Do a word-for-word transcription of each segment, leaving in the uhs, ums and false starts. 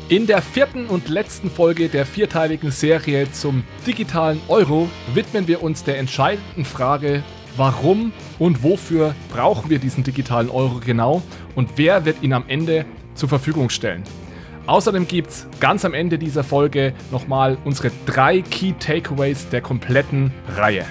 In der vierten und letzten Folge der vierteiligen Serie zum digitalen Euro widmen wir uns der entscheidenden Frage, warum und wofür brauchen wir diesen digitalen Euro genau und wer wird ihn am Ende zur Verfügung stellen. Außerdem gibt es ganz am Ende dieser Folge nochmal unsere drei Key Takeaways der kompletten Reihe.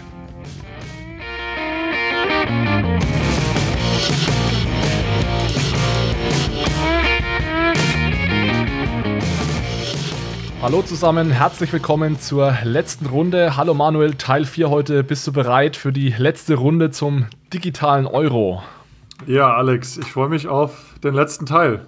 Hallo zusammen, herzlich willkommen zur letzten Runde. Hallo Manuel, Teil vier heute. Bist du bereit für die letzte Runde zum digitalen Euro? Ja, Alex, ich freue mich auf den letzten Teil.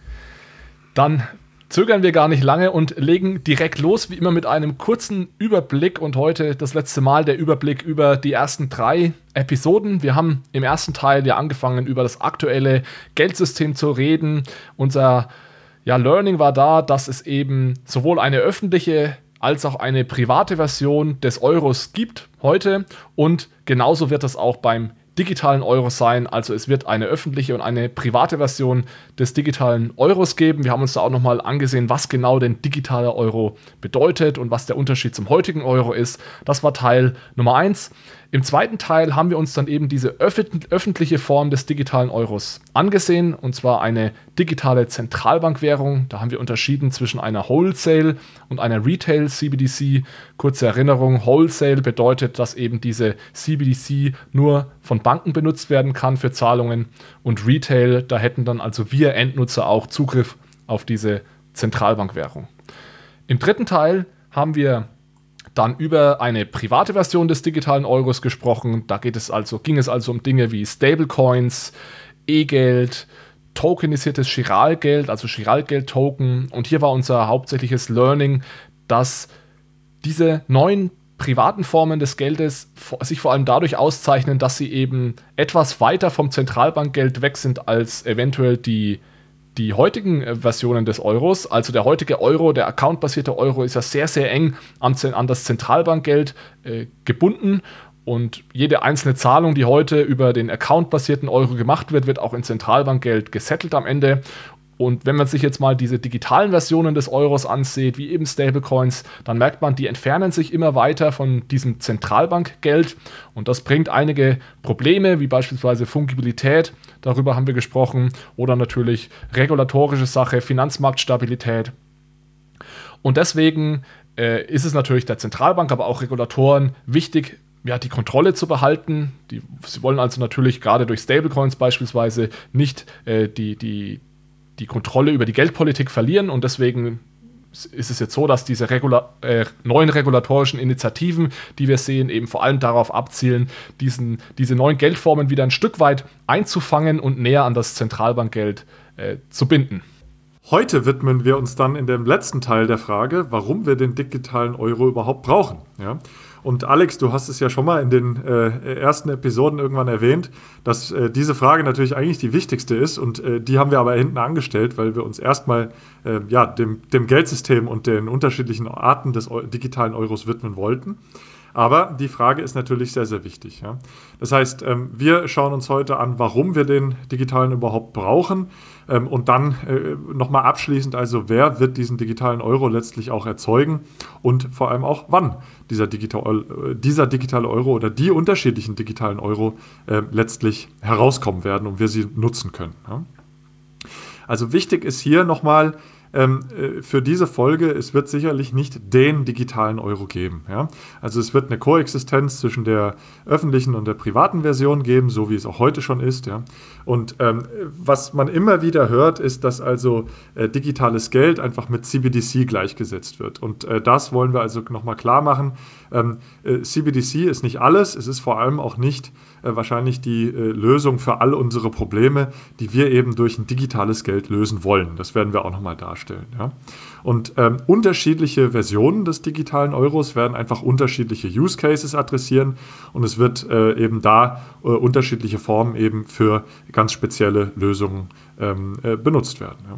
Dann zögern wir gar nicht lange und legen direkt los, wie immer mit einem kurzen Überblick. Und heute das letzte Mal der Überblick über die ersten drei Episoden. Wir haben im ersten Teil ja angefangen, über das aktuelle Geldsystem zu reden. Unser Ja, Learning war da, dass es eben sowohl eine öffentliche als auch eine private Version des Euros gibt heute und genauso wird das auch beim digitalen Euro sein. Also es wird eine öffentliche und eine private Version des digitalen Euros geben. Wir haben uns da auch nochmal angesehen, was genau denn digitaler Euro bedeutet und was der Unterschied zum heutigen Euro ist. Das war Teil Nummer eins. Im zweiten Teil haben wir uns dann eben diese öffentliche Form des digitalen Euros angesehen, und zwar eine digitale Zentralbankwährung. Da haben wir unterschieden zwischen einer Wholesale und einer Retail C B D C. Kurze Erinnerung, Wholesale bedeutet, dass eben diese C B D C nur von Banken benutzt werden kann für Zahlungen, und Retail, da hätten dann also wir Endnutzer auch Zugriff auf diese Zentralbankwährung. Im dritten Teil haben wir dann über eine private Version des digitalen Euros gesprochen. Da geht es also, ging es also um Dinge wie Stablecoins, E-Geld, tokenisiertes Chiralgeld, also Chiralgeld-Token. Und hier war unser hauptsächliches Learning, dass diese neuen privaten Formen des Geldes sich vor allem dadurch auszeichnen, dass sie eben etwas weiter vom Zentralbankgeld weg sind als eventuell die Die heutigen Versionen des Euros. Also der heutige Euro, der accountbasierte Euro, ist ja sehr, sehr eng an, an das Zentralbankgeld äh, gebunden. Und jede einzelne Zahlung, die heute über den accountbasierten Euro gemacht wird, wird auch in Zentralbankgeld gesettelt am Ende. Und wenn man sich jetzt mal diese digitalen Versionen des Euros ansieht, wie eben Stablecoins, dann merkt man, die entfernen sich immer weiter von diesem Zentralbankgeld. Und das bringt einige Probleme, wie beispielsweise Fungibilität, darüber haben wir gesprochen, oder natürlich regulatorische Sache, Finanzmarktstabilität. Und deswegen äh, ist es natürlich der Zentralbank, aber auch Regulatoren wichtig, ja, die Kontrolle zu behalten. Die, sie wollen also natürlich gerade durch Stablecoins beispielsweise nicht äh, die, die die Kontrolle über die Geldpolitik verlieren, und deswegen ist es jetzt so, dass diese Regula- äh, neuen regulatorischen Initiativen, die wir sehen, eben vor allem darauf abzielen, diesen, diese neuen Geldformen wieder ein Stück weit einzufangen und näher an das Zentralbankgeld äh, zu binden. Heute widmen wir uns dann in dem letzten Teil der Frage, warum wir den digitalen Euro überhaupt brauchen. Ja? Und Alex, du hast es ja schon mal in den äh, ersten Episoden irgendwann erwähnt, dass äh, diese Frage natürlich eigentlich die wichtigste ist, und äh, die haben wir aber hinten angestellt, weil wir uns erstmal äh, ja, dem, dem Geldsystem und den unterschiedlichen Arten des Eu- digitalen Euros widmen wollten. Aber die Frage ist natürlich sehr, sehr wichtig. Ja? Das heißt, ähm, wir schauen uns heute an, warum wir den digitalen überhaupt brauchen, ähm, und dann äh, nochmal abschließend, also wer wird diesen digitalen Euro letztlich auch erzeugen und vor allem auch wann dieser, Digital, äh, dieser digitale Euro oder die unterschiedlichen digitalen Euro äh, letztlich herauskommen werden und wir sie nutzen können. Ja? Also wichtig ist hier nochmal, Ähm, äh, für diese Folge, es wird sicherlich nicht den digitalen Euro geben. Ja? Also es wird eine Koexistenz zwischen der öffentlichen und der privaten Version geben, so wie es auch heute schon ist. Ja? Und ähm, was man immer wieder hört, ist, dass also äh, digitales Geld einfach mit C B D C gleichgesetzt wird. Und äh, das wollen wir also nochmal klar machen. Ähm, äh, C B D C ist nicht alles, es ist vor allem auch nicht äh, wahrscheinlich die äh, Lösung für all unsere Probleme, die wir eben durch ein digitales Geld lösen wollen. Das werden wir auch nochmal darstellen. Ja? Und ähm, unterschiedliche Versionen des digitalen Euros werden einfach unterschiedliche Use Cases adressieren, und es wird äh, eben da äh, unterschiedliche Formen eben für ganz spezielle Lösungen ähm, äh, benutzt werden. Ja?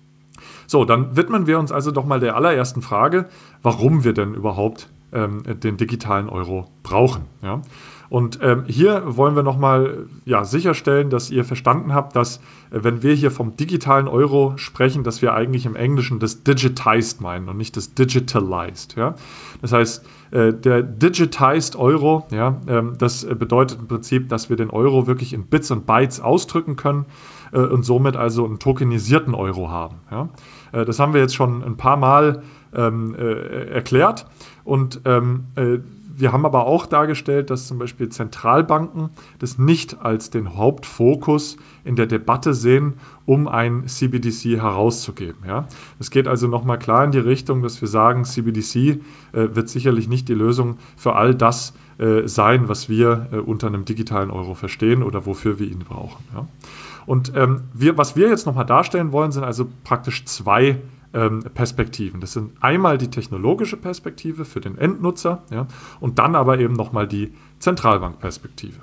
So, dann widmen wir uns also doch mal der allerersten Frage, warum wir denn überhaupt ähm, den digitalen Euro brauchen. Ja? Und ähm, hier wollen wir nochmal ja, sicherstellen, dass ihr verstanden habt, dass, äh, wenn wir hier vom digitalen Euro sprechen, dass wir eigentlich im Englischen das Digitized meinen und nicht das Digitalized. Ja? Das heißt, äh, der Digitized Euro, ja, ähm, das bedeutet im Prinzip, dass wir den Euro wirklich in Bits und Bytes ausdrücken können äh, und somit also einen tokenisierten Euro haben. Ja? Äh, das haben wir jetzt schon ein paar Mal ähm, äh, erklärt und ähm, äh, wir haben aber auch dargestellt, dass zum Beispiel Zentralbanken das nicht als den Hauptfokus in der Debatte sehen, um ein C B D C herauszugeben. Ja? Es geht also nochmal klar in die Richtung, dass wir sagen, C B D C äh, wird sicherlich nicht die Lösung für all das äh, sein, was wir äh, unter einem digitalen Euro verstehen oder wofür wir ihn brauchen. Ja? Und ähm, wir, was wir jetzt nochmal darstellen wollen, sind also praktisch zwei Perspektiven. Das sind einmal die technologische Perspektive für den Endnutzer, ja, und dann aber eben nochmal die Zentralbankperspektive.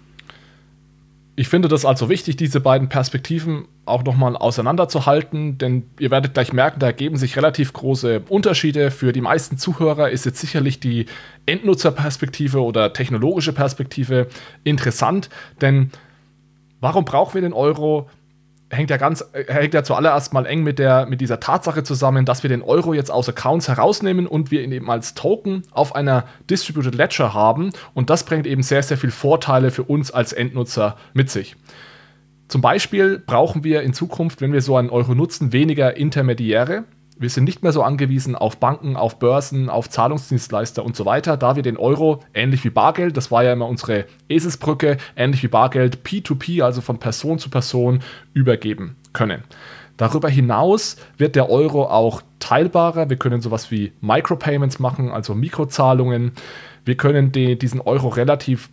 Ich finde das also wichtig, diese beiden Perspektiven auch nochmal auseinanderzuhalten, denn ihr werdet gleich merken, da ergeben sich relativ große Unterschiede. Für die meisten Zuhörer ist jetzt sicherlich die Endnutzerperspektive oder technologische Perspektive interessant, denn warum brauchen wir den Euro? Hängt ja ganz, hängt ja zuallererst mal eng mit, der, mit dieser Tatsache zusammen, dass wir den Euro jetzt aus Accounts herausnehmen und wir ihn eben als Token auf einer Distributed Ledger haben. Und das bringt eben sehr, sehr viele Vorteile für uns als Endnutzer mit sich. Zum Beispiel brauchen wir in Zukunft, wenn wir so einen Euro nutzen, weniger Intermediäre. Wir sind nicht mehr so angewiesen auf Banken, auf Börsen, auf Zahlungsdienstleister und so weiter, da wir den Euro, ähnlich wie Bargeld, das war ja immer unsere Eselsbrücke, ähnlich wie Bargeld, P zwei P, also von Person zu Person, übergeben können. Darüber hinaus wird der Euro auch teilbarer. Wir können sowas wie Micropayments machen, also Mikrozahlungen. Wir können die, diesen Euro relativ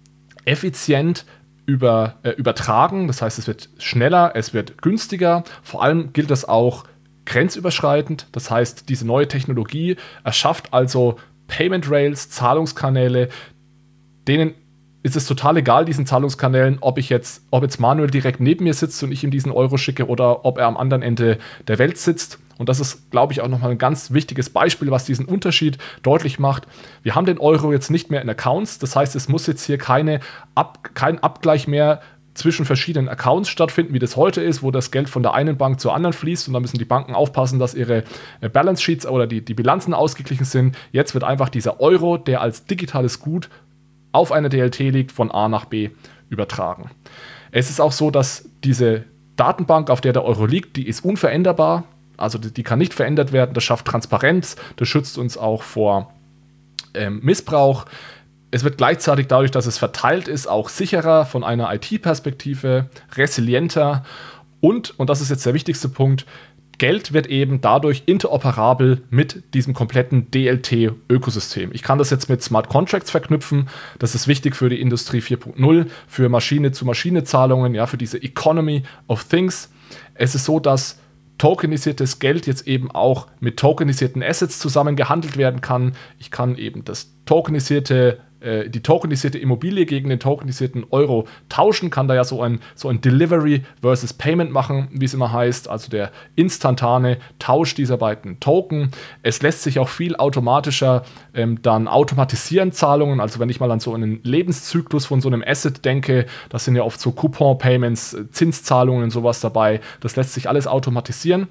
effizient über, äh, übertragen. Das heißt, es wird schneller, es wird günstiger. Vor allem gilt das auch grenzüberschreitend, das heißt, diese neue Technologie erschafft also Payment Rails, Zahlungskanäle, denen ist es total egal, diesen Zahlungskanälen, ob ich jetzt, ob jetzt Manuel direkt neben mir sitzt und ich ihm diesen Euro schicke oder ob er am anderen Ende der Welt sitzt. Und das ist, glaube ich, auch nochmal ein ganz wichtiges Beispiel, was diesen Unterschied deutlich macht. Wir haben den Euro jetzt nicht mehr in Accounts, das heißt, es muss jetzt hier keine Ab, kein Abgleich mehr zwischen verschiedenen Accounts stattfinden, wie das heute ist, wo das Geld von der einen Bank zur anderen fließt und da müssen die Banken aufpassen, dass ihre Balance Sheets oder die, die Bilanzen ausgeglichen sind. Jetzt wird einfach dieser Euro, der als digitales Gut auf einer D L T liegt, von A nach B übertragen. Es ist auch so, dass diese Datenbank, auf der der Euro liegt, die ist unveränderbar, also die, die kann nicht verändert werden, das schafft Transparenz, das schützt uns auch vor ähm, Missbrauch. Es wird gleichzeitig dadurch, dass es verteilt ist, auch sicherer von einer I T-Perspektive, resilienter und, und das ist jetzt der wichtigste Punkt, Geld wird eben dadurch interoperabel mit diesem kompletten D L T-Ökosystem. Ich kann das jetzt mit Smart Contracts verknüpfen. Das ist wichtig für die Industrie vier Punkt null, für Maschine-zu-Maschine-Zahlungen, ja, für diese Economy of Things. Es ist so, dass tokenisiertes Geld jetzt eben auch mit tokenisierten Assets zusammen gehandelt werden kann. Ich kann eben das tokenisierte, äh, die tokenisierte Immobilie gegen den tokenisierten Euro tauschen, kann da ja so ein, so ein Delivery versus Payment machen, wie es immer heißt, also der instantane Tausch dieser beiden Token. Es lässt sich auch viel automatischer ähm, dann automatisieren, Zahlungen, also wenn ich mal an so einen Lebenszyklus von so einem Asset denke, das sind ja oft so Coupon-Payments, Zinszahlungen und sowas dabei, das lässt sich alles automatisieren.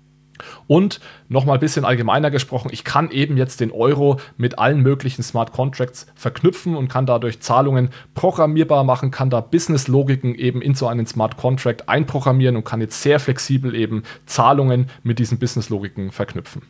Und nochmal ein bisschen allgemeiner gesprochen, ich kann eben jetzt den Euro mit allen möglichen Smart Contracts verknüpfen und kann dadurch Zahlungen programmierbar machen, kann da Business-Logiken eben in so einen Smart Contract einprogrammieren und kann jetzt sehr flexibel eben Zahlungen mit diesen Business-Logiken verknüpfen.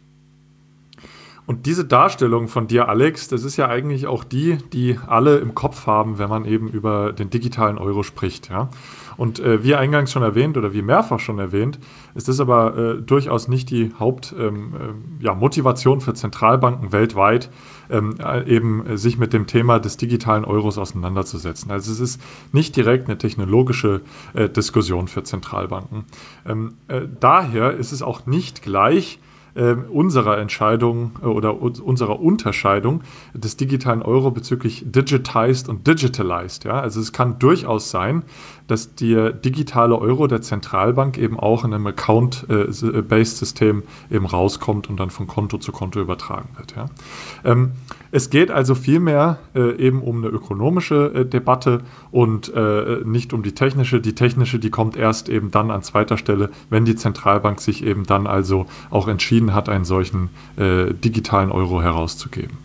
Und diese Darstellung von dir, Alex, das ist ja eigentlich auch die, die alle im Kopf haben, wenn man eben über den digitalen Euro spricht. Ja? Und äh, wie eingangs schon erwähnt oder wie mehrfach schon erwähnt, ist das aber äh, durchaus nicht die Hauptmotivation ähm, ja, für Zentralbanken weltweit, ähm, eben äh, sich mit dem Thema des digitalen Euros auseinanderzusetzen. Also es ist nicht direkt eine technologische äh, Diskussion für Zentralbanken. Ähm, äh, daher ist es auch nicht gleich äh, unserer Entscheidung äh, oder u- unserer Unterscheidung des digitalen Euro bezüglich digitized und digitalized. Ja? Also es kann durchaus sein, dass der digitale Euro der Zentralbank eben auch in einem Account-based System eben rauskommt und dann von Konto zu Konto übertragen wird. Ja? Ähm, es geht also vielmehr äh, eben um eine ökonomische äh, Debatte und äh, nicht um die technische. Die technische, die kommt erst eben dann an zweiter Stelle, wenn die Zentralbank sich eben dann also auch entschieden hat, einen solchen äh, digitalen Euro herauszugeben.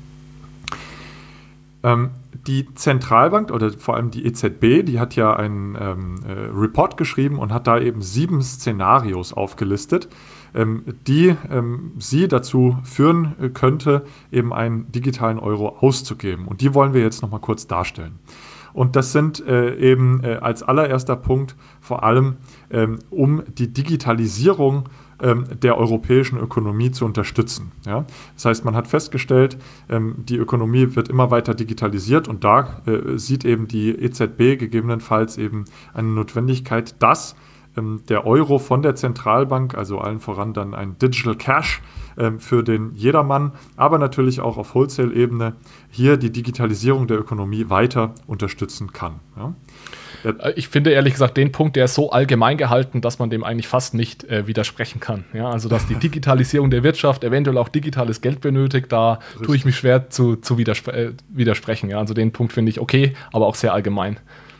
Ja. Ähm, die Zentralbank oder vor allem die E Z B, die hat ja einen ähm, äh, Report geschrieben und hat da eben sieben Szenarios aufgelistet, ähm, die ähm, sie dazu führen äh, könnte, eben einen digitalen Euro auszugeben. Und die wollen wir jetzt nochmal kurz darstellen. Und das sind äh, eben äh, als allererster Punkt vor allem, ähm, um die Digitalisierung ähm, der europäischen Ökonomie zu unterstützen. Ja? Das heißt, man hat festgestellt, ähm, die Ökonomie wird immer weiter digitalisiert und da äh, sieht eben die E Z B gegebenenfalls eben eine Notwendigkeit, dass ähm, der Euro von der Zentralbank, also allen voran dann ein Digital Cash, für den Jedermann, aber natürlich auch auf Wholesale-Ebene hier die Digitalisierung der Ökonomie weiter unterstützen kann. Ja. Ich finde ehrlich gesagt den Punkt, der ist so allgemein gehalten, dass man dem eigentlich fast nicht äh, widersprechen kann. Ja, also dass die Digitalisierung der Wirtschaft eventuell auch digitales Geld benötigt, da Richtig. tue ich mich schwer zu, zu widerspre- äh, widersprechen. Ja. Also den Punkt finde ich okay, aber auch sehr allgemein.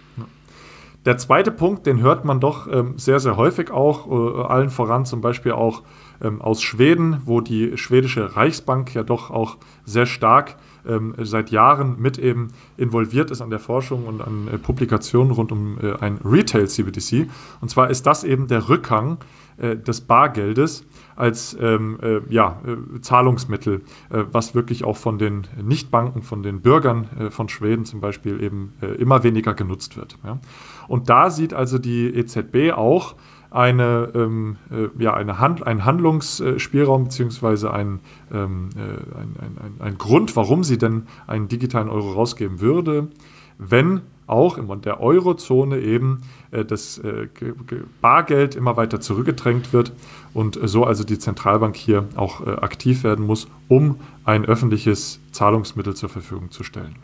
Der zweite Punkt, den hört man doch ähm, sehr, sehr häufig auch, äh, allen voran zum Beispiel auch ähm, aus Schweden, wo die schwedische Reichsbank ja doch auch sehr stark ähm, seit Jahren mit eben involviert ist an der Forschung und an äh, Publikationen rund um äh, ein Retail-C B D C. Und zwar ist das eben der Rückgang äh, des Bargeldes als ähm, äh, ja, äh, Zahlungsmittel, äh, was wirklich auch von den Nichtbanken, von den Bürgern äh, von Schweden zum Beispiel eben äh, immer weniger genutzt wird. Ja. Und da sieht also die E Z B auch eine, ähm, äh, ja, eine Hand, einen Handlungsspielraum beziehungsweise ein, ähm, äh, ein, ein, ein, ein Grund, warum sie denn einen digitalen Euro rausgeben würde, wenn auch in der Eurozone eben äh, das äh, Bargeld immer weiter zurückgedrängt wird und äh, so also die Zentralbank hier auch äh, aktiv werden muss, um ein öffentliches Zahlungsmittel zur Verfügung zu stellen.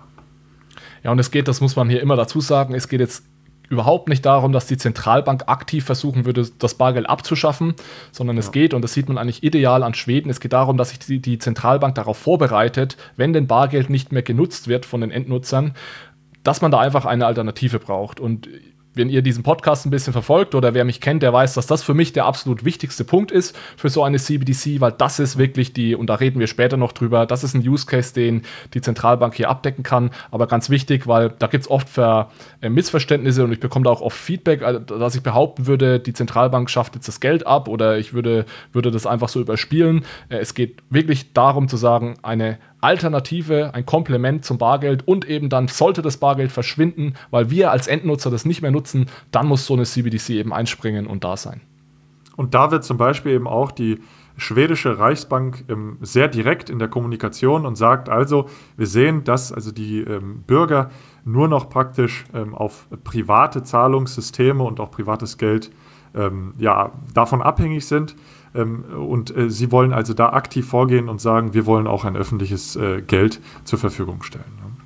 Ja, und es geht, das muss man hier immer dazu sagen, es geht jetzt überhaupt nicht darum, dass die Zentralbank aktiv versuchen würde, das Bargeld abzuschaffen, sondern ja. es geht, und das sieht man eigentlich ideal an Schweden, es geht darum, dass sich die, die Zentralbank darauf vorbereitet, wenn denn Bargeld nicht mehr genutzt wird von den Endnutzern, dass man da einfach eine Alternative braucht. Und wenn ihr diesen Podcast ein bisschen verfolgt oder wer mich kennt, der weiß, dass das für mich der absolut wichtigste Punkt ist für so eine C B D C, weil das ist wirklich die, und da reden wir später noch drüber, das ist ein Use Case, den die Zentralbank hier abdecken kann, aber ganz wichtig, weil da gibt es oft für, äh, Missverständnisse und ich bekomme da auch oft Feedback, also, dass ich behaupten würde, die Zentralbank schafft jetzt das Geld ab oder ich würde, würde das einfach so überspielen. Äh, es geht wirklich darum zu sagen, eine Alternative, ein Komplement zum Bargeld und eben dann sollte das Bargeld verschwinden, weil wir als Endnutzer das nicht mehr nutzen, dann muss so eine C B D C eben einspringen und da sein. Und da wird zum Beispiel eben auch die schwedische Reichsbank ähm, sehr direkt in der Kommunikation und sagt also, wir sehen, dass also die ähm, Bürger nur noch praktisch ähm, auf private Zahlungssysteme und auch privates Geld ähm, ja, davon abhängig sind. Ähm, und äh, sie wollen also da aktiv vorgehen und sagen, wir wollen auch ein öffentliches äh, Geld zur Verfügung stellen.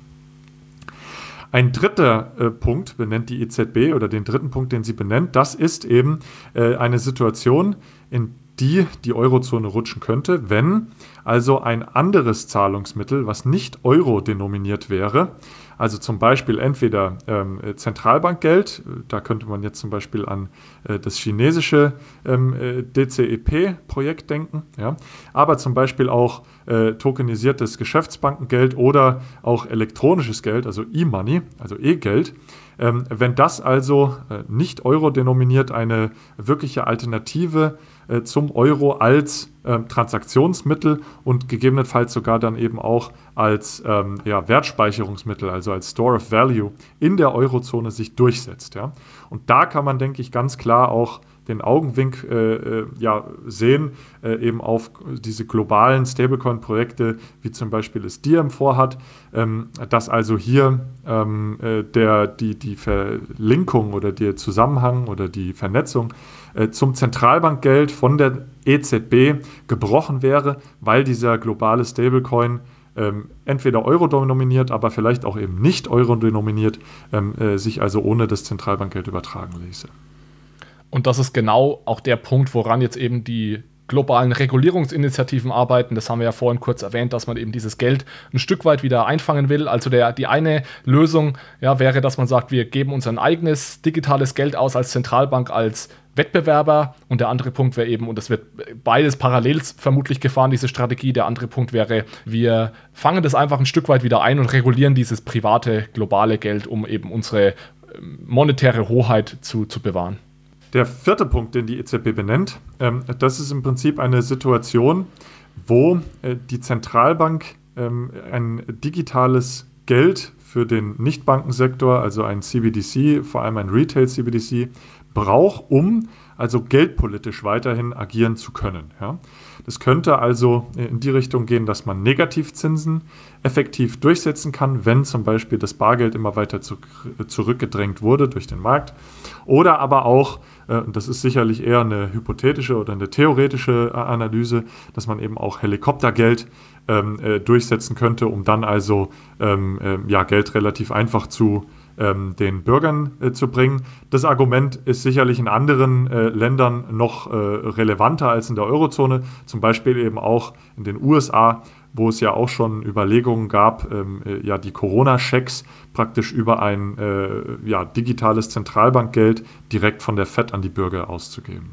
Ja. Ein dritter äh, Punkt benennt die E Z B oder den dritten Punkt, den sie benennt, das ist eben äh, eine Situation, in die die Eurozone rutschen könnte, wenn also ein anderes Zahlungsmittel, was nicht Euro denominiert wäre, also zum Beispiel entweder ähm, Zentralbankgeld, da könnte man jetzt zum Beispiel an äh, das chinesische ähm, D C E P-Projekt denken, ja? Aber zum Beispiel auch äh, tokenisiertes Geschäftsbankengeld oder auch elektronisches Geld, also E-Money, also E-Geld. Ähm, wenn das also äh, nicht Euro denominiert eine wirkliche Alternative äh, zum Euro als äh, Transaktionsmittel und gegebenenfalls sogar dann eben auch als ähm, ja, Wertspeicherungsmittel, also als Store of Value in der Eurozone sich durchsetzt. Ja? Und da kann man, denke ich, ganz klar auch den Augenwink äh, ja, sehen, äh, eben auf diese globalen Stablecoin-Projekte, wie zum Beispiel es Diem vorhat, ähm, dass also hier ähm, der, die, die Verlinkung oder der Zusammenhang oder die Vernetzung äh, zum Zentralbankgeld von der E Z B gebrochen wäre, weil dieser globale Stablecoin ähm, entweder Euro denominiert, aber vielleicht auch eben nicht Euro denominiert, ähm, äh, sich also ohne das Zentralbankgeld übertragen ließe. Und das ist genau auch der Punkt, woran jetzt eben die globalen Regulierungsinitiativen arbeiten. Das haben wir ja vorhin kurz erwähnt, dass man eben dieses Geld ein Stück weit wieder einfangen will. Also der, die eine Lösung ja, wäre, dass man sagt, wir geben uns ein eigenes digitales Geld aus als Zentralbank, als Wettbewerber. Und der andere Punkt wäre eben, und das wird beides parallel vermutlich gefahren, diese Strategie, der andere Punkt wäre, wir fangen das einfach ein Stück weit wieder ein und regulieren dieses private, globale Geld, um eben unsere monetäre Hoheit zu, zu bewahren. Der vierte Punkt, den die E Z B benennt, ähm, das ist im Prinzip eine Situation, wo äh, die Zentralbank ähm, ein digitales Geld für den Nichtbankensektor, also ein C B D C, vor allem ein Retail-C B D C, braucht, um also geldpolitisch weiterhin agieren zu können. Ja? Das könnte also in die Richtung gehen, dass man Negativzinsen effektiv durchsetzen kann, wenn zum Beispiel das Bargeld immer weiter zu, zurückgedrängt wurde durch den Markt. Oder aber auch, äh, das ist sicherlich eher eine hypothetische oder eine theoretische Analyse, dass man eben auch Helikoptergeld ähm, äh, durchsetzen könnte, um dann also ähm, äh, ja, Geld relativ einfach zu ähm, den Bürgern äh, zu bringen. Das Argument ist sicherlich in anderen äh, Ländern noch äh, relevanter als in der Eurozone, zum Beispiel eben auch in den U S A, wo es ja auch schon Überlegungen gab, ähm, äh, ja, die Corona-Schecks praktisch über ein äh, ja, digitales Zentralbankgeld direkt von der Fed an die Bürger auszugeben.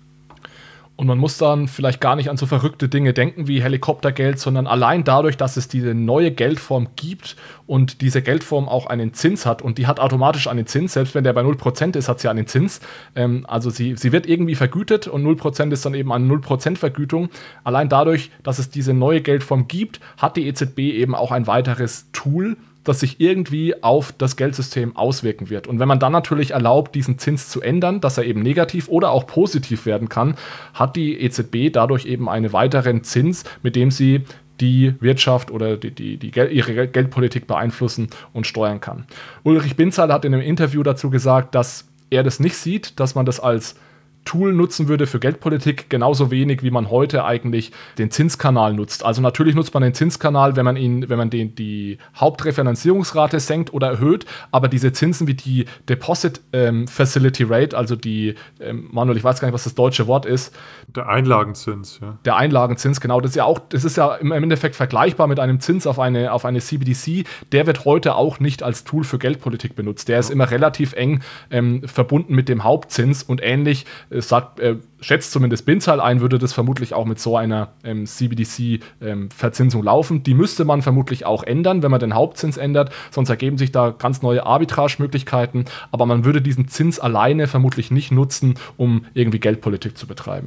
Und man muss dann vielleicht gar nicht an so verrückte Dinge denken wie Helikoptergeld, sondern allein dadurch, dass es diese neue Geldform gibt und diese Geldform auch einen Zins hat und die hat automatisch einen Zins, selbst wenn der bei null Prozent ist, hat sie einen Zins. Ähm, also sie, sie wird irgendwie vergütet und null Prozent ist dann eben eine null Prozent Vergütung. Allein dadurch, dass es diese neue Geldform gibt, hat die E Z B eben auch ein weiteres Tool, das sich irgendwie auf das Geldsystem auswirken wird. Und wenn man dann natürlich erlaubt, diesen Zins zu ändern, dass er eben negativ oder auch positiv werden kann, hat die E Z B dadurch eben einen weiteren Zins, mit dem sie die Wirtschaft oder die, die, die Gel- ihre Geldpolitik beeinflussen und steuern kann. Ulrich Binzal hat in einem Interview dazu gesagt, dass er das nicht sieht, dass man das als Tool nutzen würde für Geldpolitik, genauso wenig, wie man heute eigentlich den Zinskanal nutzt. Also natürlich nutzt man den Zinskanal, wenn man ihn, wenn man den, die Hauptrefinanzierungsrate senkt oder erhöht, aber diese Zinsen wie die Deposit ähm, Facility Rate, also die, ähm, Manuel, ich weiß gar nicht, was das deutsche Wort ist. Der Einlagenzins, ja. Der Einlagenzins, genau. Das ist ja auch, das ist ja im Endeffekt vergleichbar mit einem Zins auf eine, auf eine C B D C. Der wird heute auch nicht als Tool für Geldpolitik benutzt. Der ist immer relativ eng ähm, verbunden mit dem Hauptzins und ähnlich Es sagt, äh, schätzt zumindest Binzal ein, würde das vermutlich auch mit so einer ähm, C B D C-Verzinsung ähm, laufen. Die müsste man vermutlich auch ändern, wenn man den Hauptzins ändert, sonst ergeben sich da ganz neue Arbitragemöglichkeiten, aber man würde diesen Zins alleine vermutlich nicht nutzen, um irgendwie Geldpolitik zu betreiben.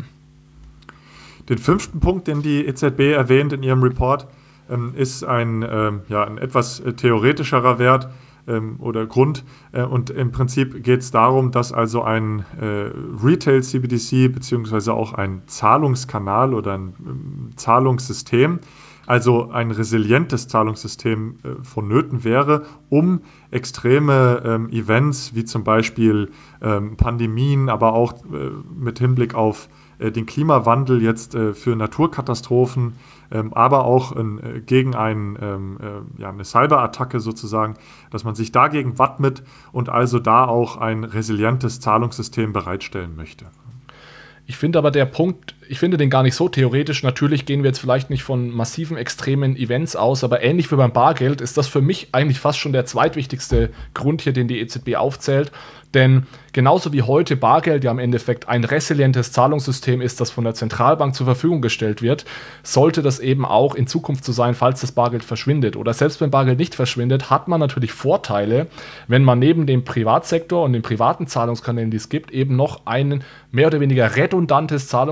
Den fünften Punkt, den die E Z B erwähnt in ihrem Report, ähm, ist ein, ähm, ja, ein etwas äh, theoretischerer Wert, oder Grund. Und im Prinzip geht es darum, dass also ein äh, Retail-C B D C beziehungsweise auch ein Zahlungskanal oder ein ähm, Zahlungssystem, also ein resilientes Zahlungssystem äh, vonnöten wäre, um extreme ähm, Events wie zum Beispiel ähm, Pandemien, aber auch äh, mit Hinblick auf äh, den Klimawandel jetzt äh, für Naturkatastrophen, Ähm, aber auch äh, gegen ein, ähm, äh, ja, eine Cyberattacke sozusagen, dass man sich dagegen wappnet und also da auch ein resilientes Zahlungssystem bereitstellen möchte. Ich finde aber der Punkt, ich finde den gar nicht so theoretisch. Natürlich gehen wir jetzt vielleicht nicht von massiven, extremen Events aus, aber ähnlich wie beim Bargeld ist das für mich eigentlich fast schon der zweitwichtigste Grund hier, den die E Z B aufzählt. Denn genauso wie heute Bargeld ja im Endeffekt ein resilientes Zahlungssystem ist, das von der Zentralbank zur Verfügung gestellt wird, sollte das eben auch in Zukunft so sein, falls das Bargeld verschwindet. Oder selbst wenn Bargeld nicht verschwindet, hat man natürlich Vorteile, wenn man neben dem Privatsektor und den privaten Zahlungskanälen, die es gibt, eben noch ein mehr oder weniger redundantes Zahlungssystem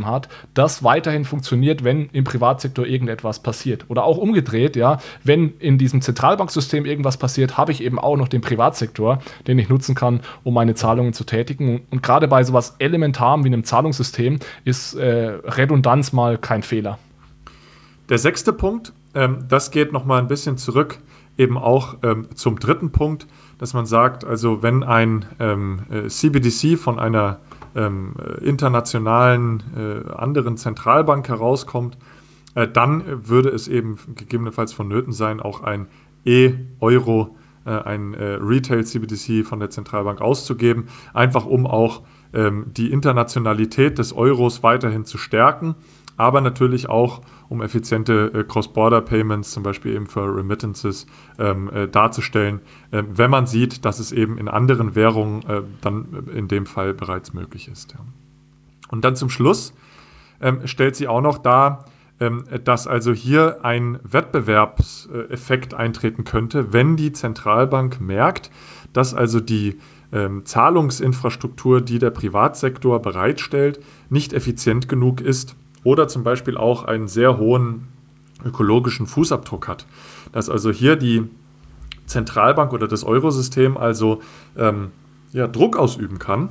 hat, das weiterhin funktioniert, wenn im Privatsektor irgendetwas passiert. Oder auch umgedreht, ja, wenn in diesem Zentralbanksystem irgendwas passiert, habe ich eben auch noch den Privatsektor, den ich nutzen kann, um meine Zahlungen zu tätigen. Und gerade bei sowas Elementarem wie einem Zahlungssystem ist äh, Redundanz mal kein Fehler. Der sechste Punkt, ähm, das geht nochmal ein bisschen zurück, eben auch ähm, zum dritten Punkt, dass man sagt, also wenn ein ähm, C B D C von einer ähm, internationalen äh, anderen Zentralbank herauskommt, äh, dann würde es eben gegebenenfalls vonnöten sein, auch ein E-Euro, äh, ein äh, Retail-C B D C von der Zentralbank auszugeben, einfach um auch ähm, die Internationalität des Euros weiterhin zu stärken, aber natürlich auch, um effiziente äh, Cross-Border-Payments, zum Beispiel eben für Remittances, ähm, äh, darzustellen, äh, wenn man sieht, dass es eben in anderen Währungen äh, dann in dem Fall bereits möglich ist. Ja. Und dann zum Schluss ähm, stellt sie auch noch dar, ähm, dass also hier ein Wettbewerbseffekt eintreten könnte, wenn die Zentralbank merkt, dass also die ähm, Zahlungsinfrastruktur, die der Privatsektor bereitstellt, nicht effizient genug ist, oder zum Beispiel auch einen sehr hohen ökologischen Fußabdruck hat. Dass also hier die Zentralbank oder das Eurosystem also ähm, ja, Druck ausüben kann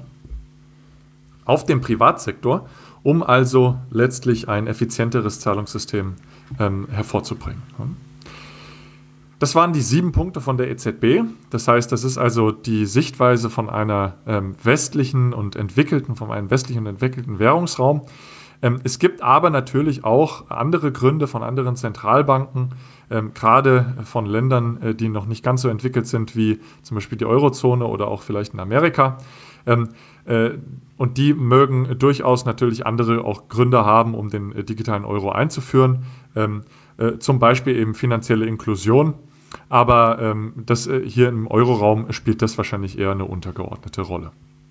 auf den Privatsektor, um also letztlich ein effizienteres Zahlungssystem ähm, hervorzubringen. Das waren die sieben Punkte von der E Z B. Das heißt, das ist also die Sichtweise von einer ähm, westlichen und entwickelten, von einem westlichen und entwickelten Währungsraum. Ähm, es gibt aber natürlich auch andere Gründe von anderen Zentralbanken, ähm, gerade von Ländern, äh, die noch nicht ganz so entwickelt sind wie zum Beispiel die Eurozone oder auch vielleicht in Amerika. Ähm, äh, und die mögen durchaus natürlich andere auch Gründe haben, um den äh, digitalen Euro einzuführen. Ähm, äh, zum Beispiel eben finanzielle Inklusion. Aber ähm, das, äh, hier im Euroraum spielt das wahrscheinlich eher eine untergeordnete Rolle.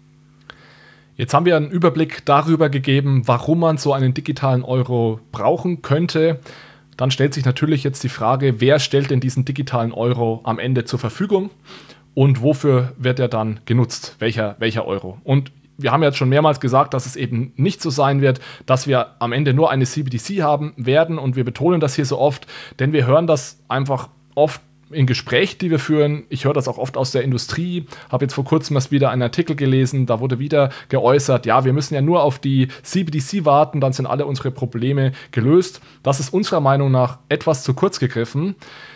Jetzt haben wir einen Überblick darüber gegeben, warum man so einen digitalen Euro brauchen könnte. Dann stellt sich natürlich jetzt die Frage, wer stellt denn diesen digitalen Euro am Ende zur Verfügung und wofür wird er dann genutzt? Welcher, welcher Euro? Und wir haben jetzt schon mehrmals gesagt, dass es eben nicht so sein wird, dass wir am Ende nur eine C B D C haben werden, und wir betonen das hier so oft, denn wir hören das einfach oft in Gesprächen, die wir führen. Ich höre das auch oft aus der Industrie, habe jetzt vor kurzem erst wieder einen Artikel gelesen, da wurde wieder geäußert, ja, wir müssen ja nur auf die C B D C warten, dann sind alle unsere Probleme gelöst. Das ist unserer Meinung nach etwas zu kurz gegriffen.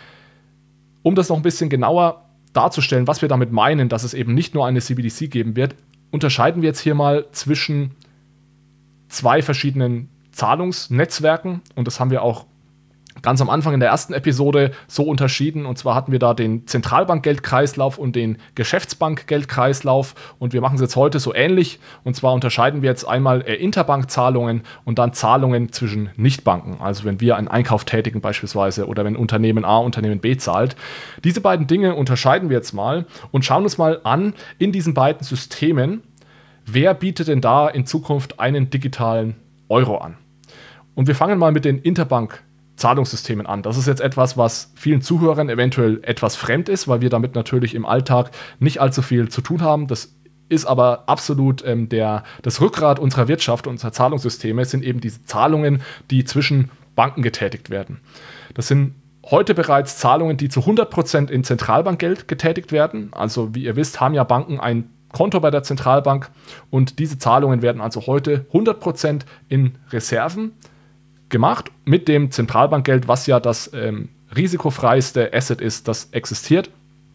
Um das noch ein bisschen genauer darzustellen, was wir damit meinen, dass es eben nicht nur eine C B D C geben wird, unterscheiden wir jetzt hier mal zwischen zwei verschiedenen Zahlungsnetzwerken, und das haben wir auch ganz am Anfang in der ersten Episode so unterschieden. Und zwar hatten wir da den Zentralbankgeldkreislauf und den Geschäftsbankgeldkreislauf. Und wir machen es jetzt heute so ähnlich. Und zwar unterscheiden wir jetzt einmal Interbankzahlungen und dann Zahlungen zwischen Nichtbanken. Also wenn wir einen Einkauf tätigen beispielsweise oder wenn Unternehmen A Unternehmen B zahlt. Diese beiden Dinge unterscheiden wir jetzt mal und schauen uns mal an in diesen beiden Systemen, wer bietet denn da in Zukunft einen digitalen Euro an. Und wir fangen mal mit den Interbank Zahlungssystemen an. Das ist jetzt etwas, was vielen Zuhörern eventuell etwas fremd ist, weil wir damit natürlich im Alltag nicht allzu viel zu tun haben. Das ist aber absolut ähm, der, das Rückgrat unserer Wirtschaft, unserer Zahlungssysteme, sind eben diese Zahlungen, die zwischen Banken getätigt werden. Das sind heute bereits Zahlungen, die zu hundert Prozent in Zentralbankgeld getätigt werden. Also wie ihr wisst, haben ja Banken ein Konto bei der Zentralbank, und diese Zahlungen werden also heute hundert Prozent in Reserven gemacht mit dem Zentralbankgeld, was ja das ähm, risikofreiste Asset ist, das existiert.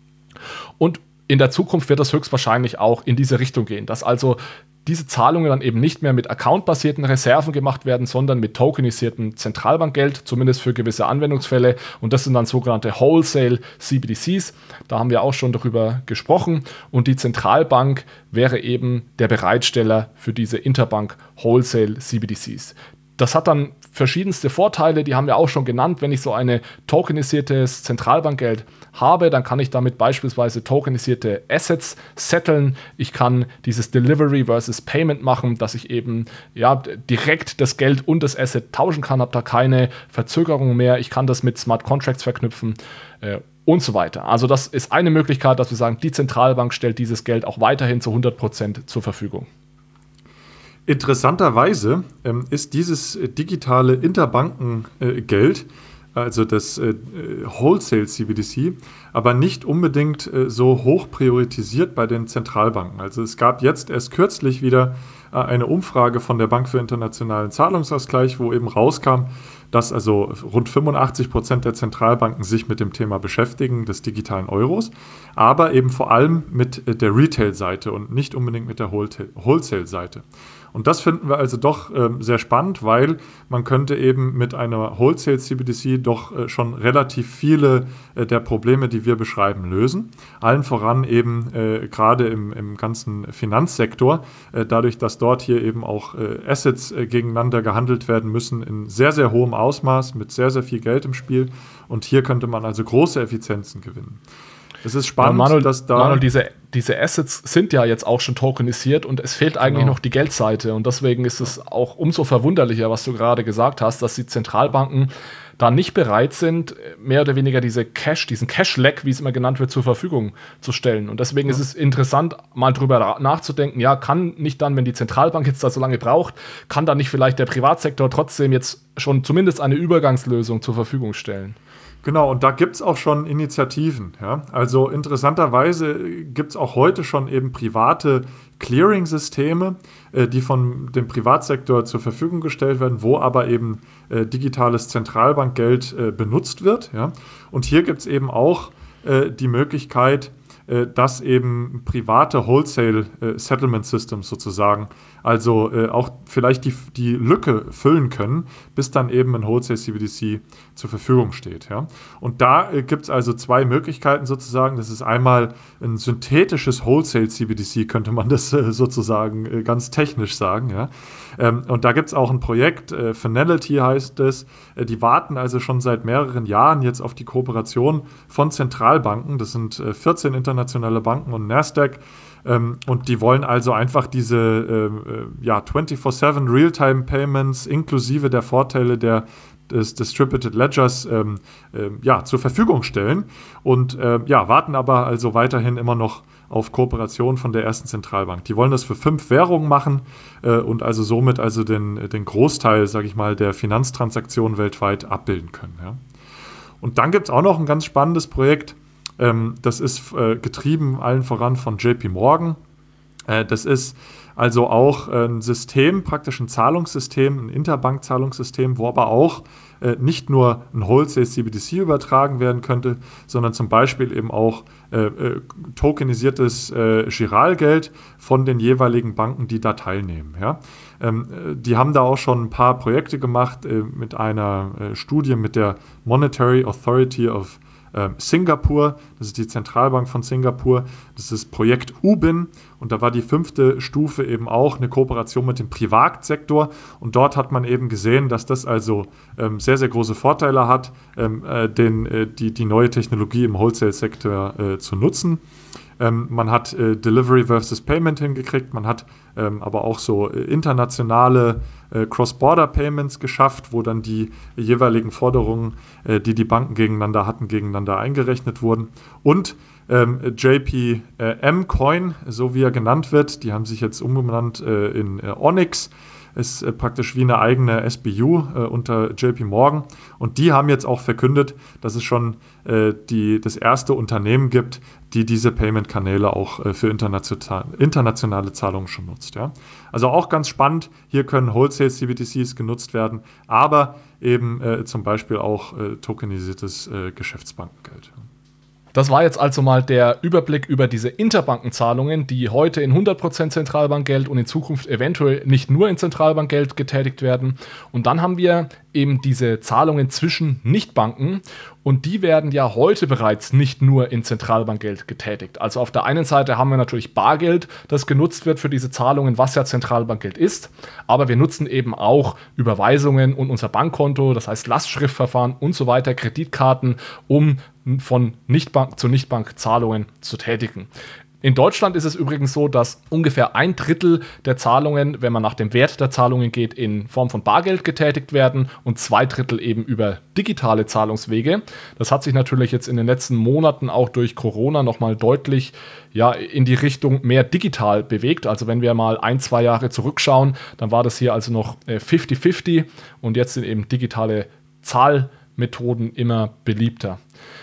Und in der Zukunft wird das höchstwahrscheinlich auch in diese Richtung gehen, dass also diese Zahlungen dann eben nicht mehr mit accountbasierten Reserven gemacht werden, sondern mit tokenisiertem Zentralbankgeld, zumindest für gewisse Anwendungsfälle. Und das sind dann sogenannte Wholesale C B D Cs. Da haben wir auch schon darüber gesprochen. Und die Zentralbank wäre eben der Bereitsteller für diese Interbank Wholesale C B D Cs. Das hat dann verschiedenste Vorteile, die haben wir auch schon genannt. Wenn ich so ein tokenisiertes Zentralbankgeld habe, dann kann ich damit beispielsweise tokenisierte Assets setteln. Ich kann dieses Delivery versus Payment machen, dass ich eben ja, direkt das Geld und das Asset tauschen kann, habe da keine Verzögerung mehr. Ich kann das mit Smart Contracts verknüpfen äh, und so weiter. Also das ist eine Möglichkeit, dass wir sagen, die Zentralbank stellt dieses Geld auch weiterhin zu hundert Prozent zur Verfügung. Interessanterweise ähm, ist dieses digitale Interbankengeld, äh, also das äh, Wholesale C B D C, aber nicht unbedingt äh, so hoch priorisiert bei den Zentralbanken. Also es gab jetzt erst kürzlich wieder äh, eine Umfrage von der Bank für internationalen Zahlungsausgleich, wo eben rauskam, dass also rund fünfundachtzig Prozent der Zentralbanken sich mit dem Thema beschäftigen, des digitalen Euros, aber eben vor allem mit der Retail-Seite und nicht unbedingt mit der Wholesale-Seite. Und das finden wir also doch ähm, sehr spannend, weil man könnte eben mit einer Wholesale-C B D C doch äh, schon relativ viele äh, der Probleme, die wir beschreiben, lösen. Allen voran eben äh, gerade im, im ganzen Finanzsektor, äh, dadurch, dass dort hier eben auch äh, Assets äh, gegeneinander gehandelt werden müssen in sehr, sehr hohem Ausmaß mit sehr, sehr viel Geld im Spiel. Und hier könnte man also große Effizienzen gewinnen. Es ist spannend, Manuel, dass da... Manuel, diese, diese Assets sind ja jetzt auch schon tokenisiert und es fehlt eigentlich genau. noch die Geldseite. Und deswegen ist es auch umso verwunderlicher, was du gerade gesagt hast, dass die Zentralbanken da nicht bereit sind, mehr oder weniger diese Cash, diesen Cash-Leg, wie es immer genannt wird, zur Verfügung zu stellen. Und deswegen ja. ist es interessant, mal drüber nachzudenken, ja, kann nicht dann, wenn die Zentralbank jetzt da so lange braucht, kann dann nicht vielleicht der Privatsektor trotzdem jetzt schon zumindest eine Übergangslösung zur Verfügung stellen? Genau, und da gibt es auch schon Initiativen. Ja? Also interessanterweise gibt es auch heute schon eben private Clearing-Systeme, äh, die von dem Privatsektor zur Verfügung gestellt werden, wo aber eben äh, digitales Zentralbankgeld äh, benutzt wird. Ja? Und hier gibt es eben auch äh, die Möglichkeit, äh, dass eben private Wholesale-Settlement-Systems sozusagen also äh, auch vielleicht die, die Lücke füllen können, bis dann eben ein Wholesale-C B D C zur Verfügung steht. Ja? Und da äh, gibt es also zwei Möglichkeiten sozusagen. Das ist einmal ein synthetisches Wholesale-C B D C, könnte man das äh, sozusagen äh, ganz technisch sagen. Ja? Ähm, und da gibt es auch ein Projekt, äh, Finality heißt es, äh, die warten also schon seit mehreren Jahren jetzt auf die Kooperation von Zentralbanken. Das sind äh, vierzehn internationale Banken und Nasdaq. Ähm, und die wollen also einfach diese äh, ja, vierundzwanzig sieben Realtime-Payments inklusive der Vorteile der, des Distributed Ledgers ähm, äh, ja, zur Verfügung stellen und äh, ja, warten aber also weiterhin immer noch auf Kooperation von der ersten Zentralbank. Die wollen das für fünf Währungen machen äh, und also somit also den, den Großteil, sage ich mal, der Finanztransaktionen weltweit abbilden können. Ja. Und dann gibt es auch noch ein ganz spannendes Projekt. Ähm, das ist äh, getrieben allen voran von J P Morgan. Äh, das ist also auch ein System, praktisch ein Zahlungssystem, ein Interbank-Zahlungssystem, wo aber auch äh, nicht nur ein Wholesale-C B D C übertragen werden könnte, sondern zum Beispiel eben auch äh, äh, tokenisiertes äh, Giralgeld von den jeweiligen Banken, die da teilnehmen. Ja? Ähm, die haben da auch schon ein paar Projekte gemacht äh, mit einer äh, Studie mit der Monetary Authority of Singapur, das ist die Zentralbank von Singapur, das ist das Projekt U B I N und da war die fünfte Stufe eben auch eine Kooperation mit dem Privatsektor und dort hat man eben gesehen, dass das also ähm, sehr, sehr große Vorteile hat, ähm, äh, den, äh, die, die neue Technologie im Wholesale-Sektor äh, zu nutzen. Ähm, man hat äh, Delivery versus Payment hingekriegt, man hat ähm, aber auch so äh, internationale äh, Cross-Border-Payments geschafft, wo dann die jeweiligen Forderungen, äh, die die Banken gegeneinander hatten, gegeneinander eingerechnet wurden. Und ähm, J P M Coin, so wie er genannt wird, die haben sich jetzt umbenannt äh, in äh, Onyx, ist äh, praktisch wie eine eigene S B U äh, unter J P Morgan. Und die haben jetzt auch verkündet, dass es schon äh, die, das erste Unternehmen gibt, die diese Payment-Kanäle auch äh, für international, internationale Zahlungen schon nutzt. Ja? Also auch ganz spannend, hier können Wholesale-C B D Cs genutzt werden, aber eben äh, zum Beispiel auch äh, tokenisiertes äh, Geschäftsbankengeld. Das war jetzt also mal der Überblick über diese Interbankenzahlungen, die heute in hundert Prozent Zentralbankgeld und in Zukunft eventuell nicht nur in Zentralbankgeld getätigt werden. Und dann haben wir eben diese Zahlungen zwischen Nichtbanken und die werden ja heute bereits nicht nur in Zentralbankgeld getätigt. Also auf der einen Seite haben wir natürlich Bargeld, das genutzt wird für diese Zahlungen, was ja Zentralbankgeld ist, aber wir nutzen eben auch Überweisungen und unser Bankkonto, das heißt Lastschriftverfahren und so weiter, Kreditkarten, um von Nichtbank zu Nichtbankzahlungen zu tätigen. In Deutschland ist es übrigens so, dass ungefähr ein Drittel der Zahlungen, wenn man nach dem Wert der Zahlungen geht, in Form von Bargeld getätigt werden und zwei Drittel eben über digitale Zahlungswege. Das hat sich natürlich jetzt in den letzten Monaten auch durch Corona nochmal deutlich ja, in die Richtung mehr digital bewegt. Also wenn wir mal ein, zwei Jahre zurückschauen, dann war das hier also noch fifty fifty und jetzt sind eben digitale Zahlmethoden immer beliebter.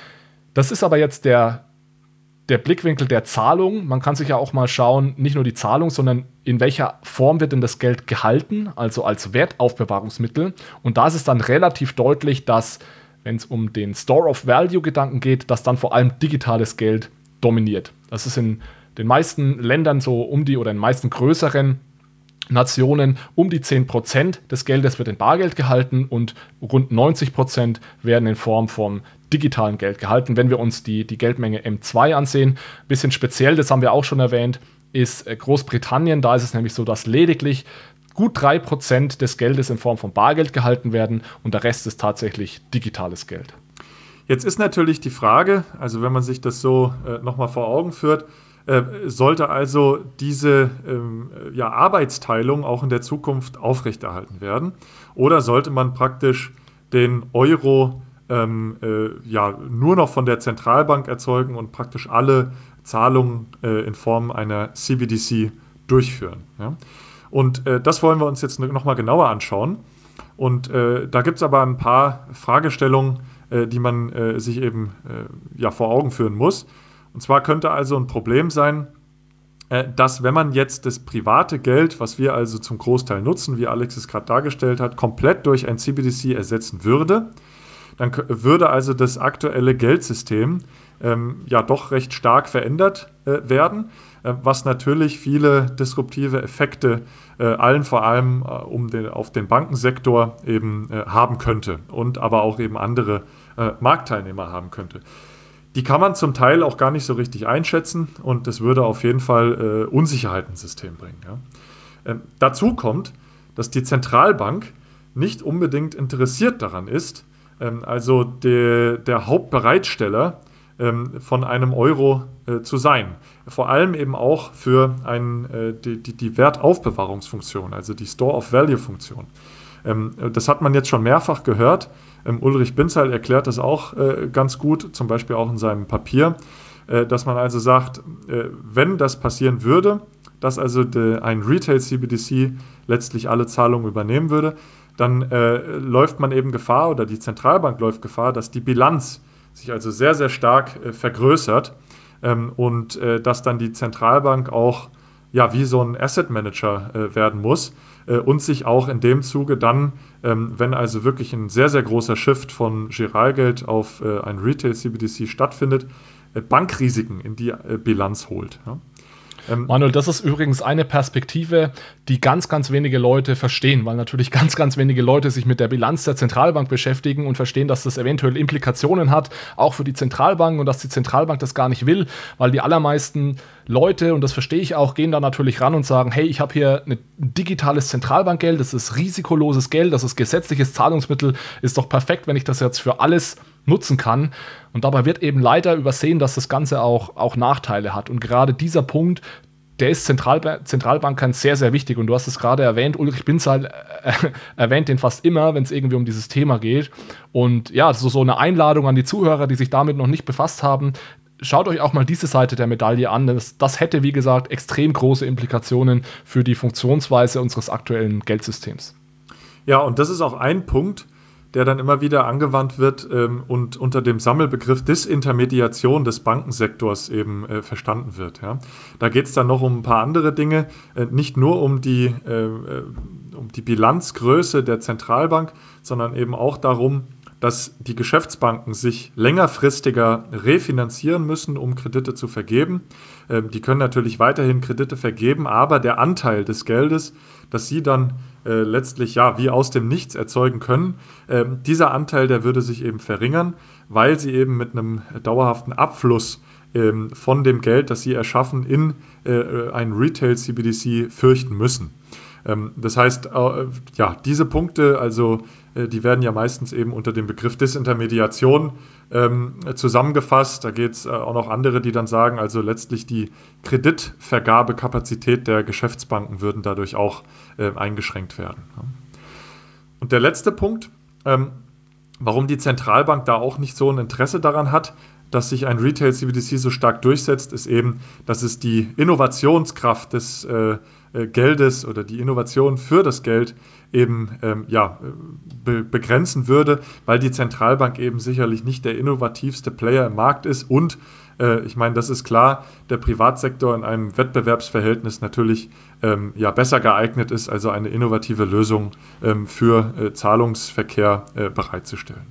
Das ist aber jetzt der Der Blickwinkel der Zahlung. Man kann sich ja auch mal schauen, nicht nur die Zahlung, sondern in welcher Form wird denn das Geld gehalten, also als Wertaufbewahrungsmittel. Und da ist es dann relativ deutlich, dass, wenn es um den Store-of-Value-Gedanken geht, dass dann vor allem digitales Geld dominiert. Das ist in den meisten Ländern so um die, oder in den meisten größeren Nationen um die zehn Prozent des Geldes wird in Bargeld gehalten und rund neunzig Prozent werden in Form von digitalen Geld gehalten. Wenn wir uns die, die Geldmenge M zwei ansehen, ein bisschen speziell, das haben wir auch schon erwähnt, ist Großbritannien. Da ist es nämlich so, dass lediglich gut drei Prozent des Geldes in Form von Bargeld gehalten werden und der Rest ist tatsächlich digitales Geld. Jetzt ist natürlich die Frage, also wenn man sich das so äh, nochmal vor Augen führt, äh, sollte also diese ähm, ja, Arbeitsteilung auch in der Zukunft aufrechterhalten werden? Oder sollte man praktisch den Euro ähm, äh, ja, nur noch von der Zentralbank erzeugen und praktisch alle Zahlungen äh, in Form einer C B D C durchführen? Ja? Und äh, das wollen wir uns jetzt nochmal genauer anschauen. Und äh, da gibt es aber ein paar Fragestellungen, äh, die man äh, sich eben äh, ja, vor Augen führen muss. Und zwar könnte also ein Problem sein, äh, dass wenn man jetzt das private Geld, was wir also zum Großteil nutzen, wie Alex es gerade dargestellt hat, komplett durch ein C B D C ersetzen würde, dann k- würde also das aktuelle Geldsystem ähm, ja doch recht stark verändert äh, werden, äh, was natürlich viele disruptive Effekte äh, allen vor allem äh, um den, auf den Bankensektor eben äh, haben könnte und aber auch eben andere äh, Marktteilnehmer haben könnte. Die kann man zum Teil auch gar nicht so richtig einschätzen und das würde auf jeden Fall äh, Unsicherheit ins System bringen. Ja. Ähm, dazu kommt, dass die Zentralbank nicht unbedingt interessiert daran ist, ähm, also de, der Hauptbereitsteller ähm, von einem Euro äh, zu sein. Vor allem eben auch für ein, äh, die, die, die Wertaufbewahrungsfunktion, also die Store-of-Value-Funktion. Ähm, das hat man jetzt schon mehrfach gehört. Ähm, Ulrich Binzheil erklärt das auch äh, ganz gut, zum Beispiel auch in seinem Papier, äh, dass man also sagt, äh, wenn das passieren würde, dass also de, ein Retail-C B D C letztlich alle Zahlungen übernehmen würde, dann äh, läuft man eben Gefahr oder die Zentralbank läuft Gefahr, dass die Bilanz sich also sehr, sehr stark äh, vergrößert ähm, und äh, dass dann die Zentralbank auch ja, wie so ein Asset Manager äh, werden muss äh, und sich auch in dem Zuge dann, ähm, wenn also wirklich ein sehr, sehr großer Shift von Giralgeld auf äh, ein Retail-C B D C stattfindet, äh, Bankrisiken in die äh, Bilanz holt. Ja? Ähm, Manuel, das ist übrigens eine Perspektive, die ganz, ganz wenige Leute verstehen, weil natürlich ganz, ganz wenige Leute sich mit der Bilanz der Zentralbank beschäftigen und verstehen, dass das eventuell Implikationen hat, auch für die Zentralbank und dass die Zentralbank das gar nicht will, weil die allermeisten Leute, und das verstehe ich auch, gehen da natürlich ran und sagen, hey, ich habe hier ein digitales Zentralbankgeld, das ist risikoloses Geld, das ist gesetzliches Zahlungsmittel, ist doch perfekt, wenn ich das jetzt für alles nutzen kann. Und dabei wird eben leider übersehen, dass das Ganze auch, auch Nachteile hat. Und gerade dieser Punkt, der ist Zentralba- Zentralbankern sehr, sehr wichtig. Und du hast es gerade erwähnt, Ulrich Binzheil äh, erwähnt den fast immer, wenn es irgendwie um dieses Thema geht. Und ja, so, so eine Einladung an die Zuhörer, die sich damit noch nicht befasst haben, schaut euch auch mal diese Seite der Medaille an. Das, das hätte, wie gesagt, extrem große Implikationen für die Funktionsweise unseres aktuellen Geldsystems. Ja, und das ist auch ein Punkt, der dann immer wieder angewandt wird ähm, und unter dem Sammelbegriff Disintermediation des Bankensektors eben äh, verstanden wird. Ja. Da geht es dann noch um ein paar andere Dinge, äh, nicht nur um die, äh, um die Bilanzgröße der Zentralbank, sondern eben auch darum, dass die Geschäftsbanken sich längerfristiger refinanzieren müssen, um Kredite zu vergeben. Ähm, die können natürlich weiterhin Kredite vergeben, aber der Anteil des Geldes, das sie dann äh, letztlich ja wie aus dem Nichts erzeugen können, äh, dieser Anteil, der würde sich eben verringern, weil sie eben mit einem dauerhaften Abfluss äh, von dem Geld, das sie erschaffen, in äh, ein Retail-C B D C fürchten müssen. Ähm, das heißt, äh, ja, diese Punkte, also äh, die werden ja meistens eben unter dem Begriff Disintermediation ähm, zusammengefasst. Da geht es äh, auch noch andere, die dann sagen, also letztlich die Kreditvergabekapazität der Geschäftsbanken würden dadurch auch äh, eingeschränkt werden. Ja. Und der letzte Punkt, ähm, warum die Zentralbank da auch nicht so ein Interesse daran hat, dass sich ein Retail-C B D C so stark durchsetzt, ist eben, dass es die Innovationskraft des äh, äh, Geldes oder die Innovation für das Geld eben ähm, ja, be- begrenzen würde, weil die Zentralbank eben sicherlich nicht der innovativste Player im Markt ist und äh, ich meine, das ist klar, der Privatsektor in einem Wettbewerbsverhältnis natürlich ähm, ja, besser geeignet ist, also eine innovative Lösung ähm, für äh, Zahlungsverkehr äh, bereitzustellen.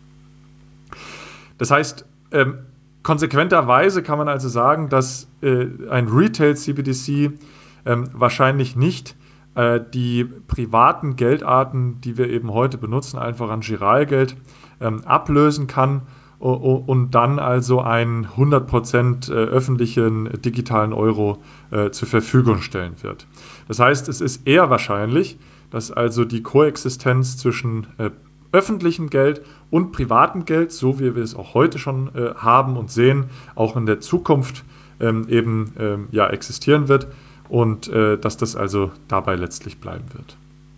Das heißt, Ähm, konsequenterweise kann man also sagen, dass äh, ein Retail-C B D C ähm, wahrscheinlich nicht äh, die privaten Geldarten, die wir eben heute benutzen, einfach an Giralgeld ähm, ablösen kann o- o- und dann also einen hundert Prozent äh, öffentlichen äh, digitalen Euro äh, zur Verfügung stellen wird. Das heißt, es ist eher wahrscheinlich, dass also die Koexistenz zwischen äh, öffentlichem Geld und privatem Geld, so wie wir es auch heute schon äh, haben und sehen, auch in der Zukunft ähm, eben ähm, ja, existieren wird und äh, dass das also dabei letztlich bleiben wird.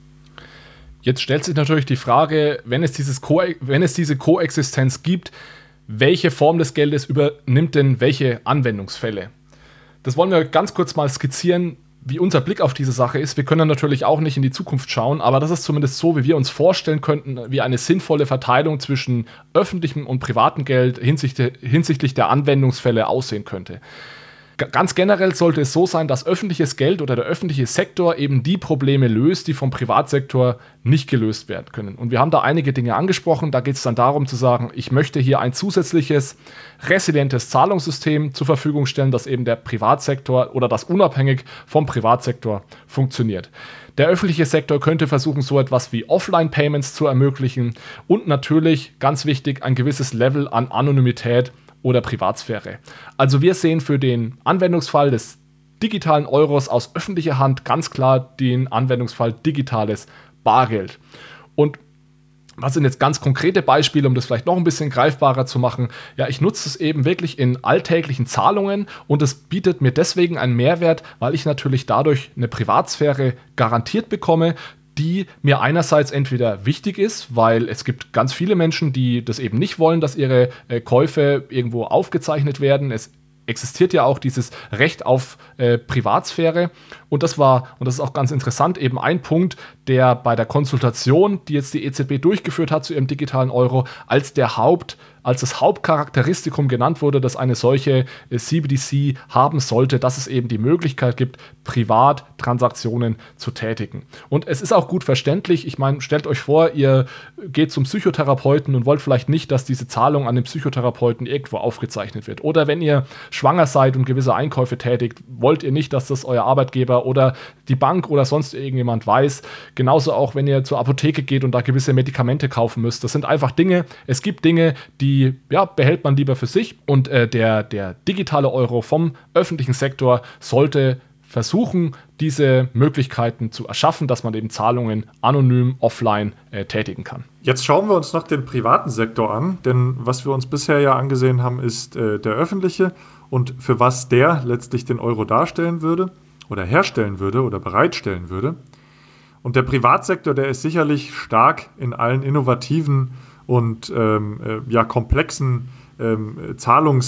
Jetzt stellt sich natürlich die Frage, wenn es, dieses Ko- wenn es diese Koexistenz gibt, welche Form des Geldes übernimmt denn welche Anwendungsfälle? Das wollen wir ganz kurz mal skizzieren, wie unser Blick auf diese Sache ist. Wir können natürlich auch nicht in die Zukunft schauen, aber das ist zumindest so, wie wir uns vorstellen könnten, wie eine sinnvolle Verteilung zwischen öffentlichem und privatem Geld hinsichtlich, hinsichtlich der Anwendungsfälle aussehen könnte. G- Ganz generell sollte es so sein, dass öffentliches Geld oder der öffentliche Sektor eben die Probleme löst, die vom Privatsektor nicht gelöst werden können. Und wir haben da einige Dinge angesprochen. Da geht es dann darum zu sagen, ich möchte hier ein zusätzliches, resilientes Zahlungssystem zur Verfügung stellen, das eben der Privatsektor oder das unabhängig vom Privatsektor funktioniert. Der öffentliche Sektor könnte versuchen, so etwas wie Offline-Payments zu ermöglichen und natürlich, ganz wichtig, ein gewisses Level an Anonymität oder Privatsphäre. Also wir sehen für den Anwendungsfall des digitalen Euros aus öffentlicher Hand ganz klar den Anwendungsfall digitales Bargeld. Und was sind jetzt ganz konkrete Beispiele, um das vielleicht noch ein bisschen greifbarer zu machen? Ja, ich nutze es eben wirklich in alltäglichen Zahlungen und es bietet mir deswegen einen Mehrwert, weil ich natürlich dadurch eine Privatsphäre garantiert bekomme, die mir einerseits entweder wichtig ist, weil es gibt ganz viele Menschen, die das eben nicht wollen, dass ihre äh, Käufe irgendwo aufgezeichnet werden. Es existiert ja auch dieses Recht auf äh, Privatsphäre. Und das war, und das ist auch ganz interessant, eben ein Punkt, der bei der Konsultation, die jetzt die E Z B durchgeführt hat zu ihrem digitalen Euro, als der Haupt, als das Hauptcharakteristikum genannt wurde, dass eine solche äh, C B D C haben sollte, dass es eben die Möglichkeit gibt, Privattransaktionen zu tätigen. Und es ist auch gut verständlich. Ich meine, stellt euch vor, ihr geht zum Psychotherapeuten und wollt vielleicht nicht, dass diese Zahlung an den Psychotherapeuten irgendwo aufgezeichnet wird. Oder wenn ihr schwanger seid und gewisse Einkäufe tätigt, wollt ihr nicht, dass das euer Arbeitgeber oder die Bank oder sonst irgendjemand weiß. Genauso auch, wenn ihr zur Apotheke geht und da gewisse Medikamente kaufen müsst. Das sind einfach Dinge, es gibt Dinge, die ja, behält man lieber für sich. Und äh, der, der digitale Euro vom öffentlichen Sektor sollte versuchen, diese Möglichkeiten zu erschaffen, dass man eben Zahlungen anonym offline äh, tätigen kann. Jetzt schauen wir uns noch den privaten Sektor an, denn was wir uns bisher ja angesehen haben, ist äh, der öffentliche und für was der letztlich den Euro darstellen würde oder herstellen würde oder bereitstellen würde. Und der Privatsektor, der ist sicherlich stark in allen innovativen und ähm, äh, ja, komplexen ähm,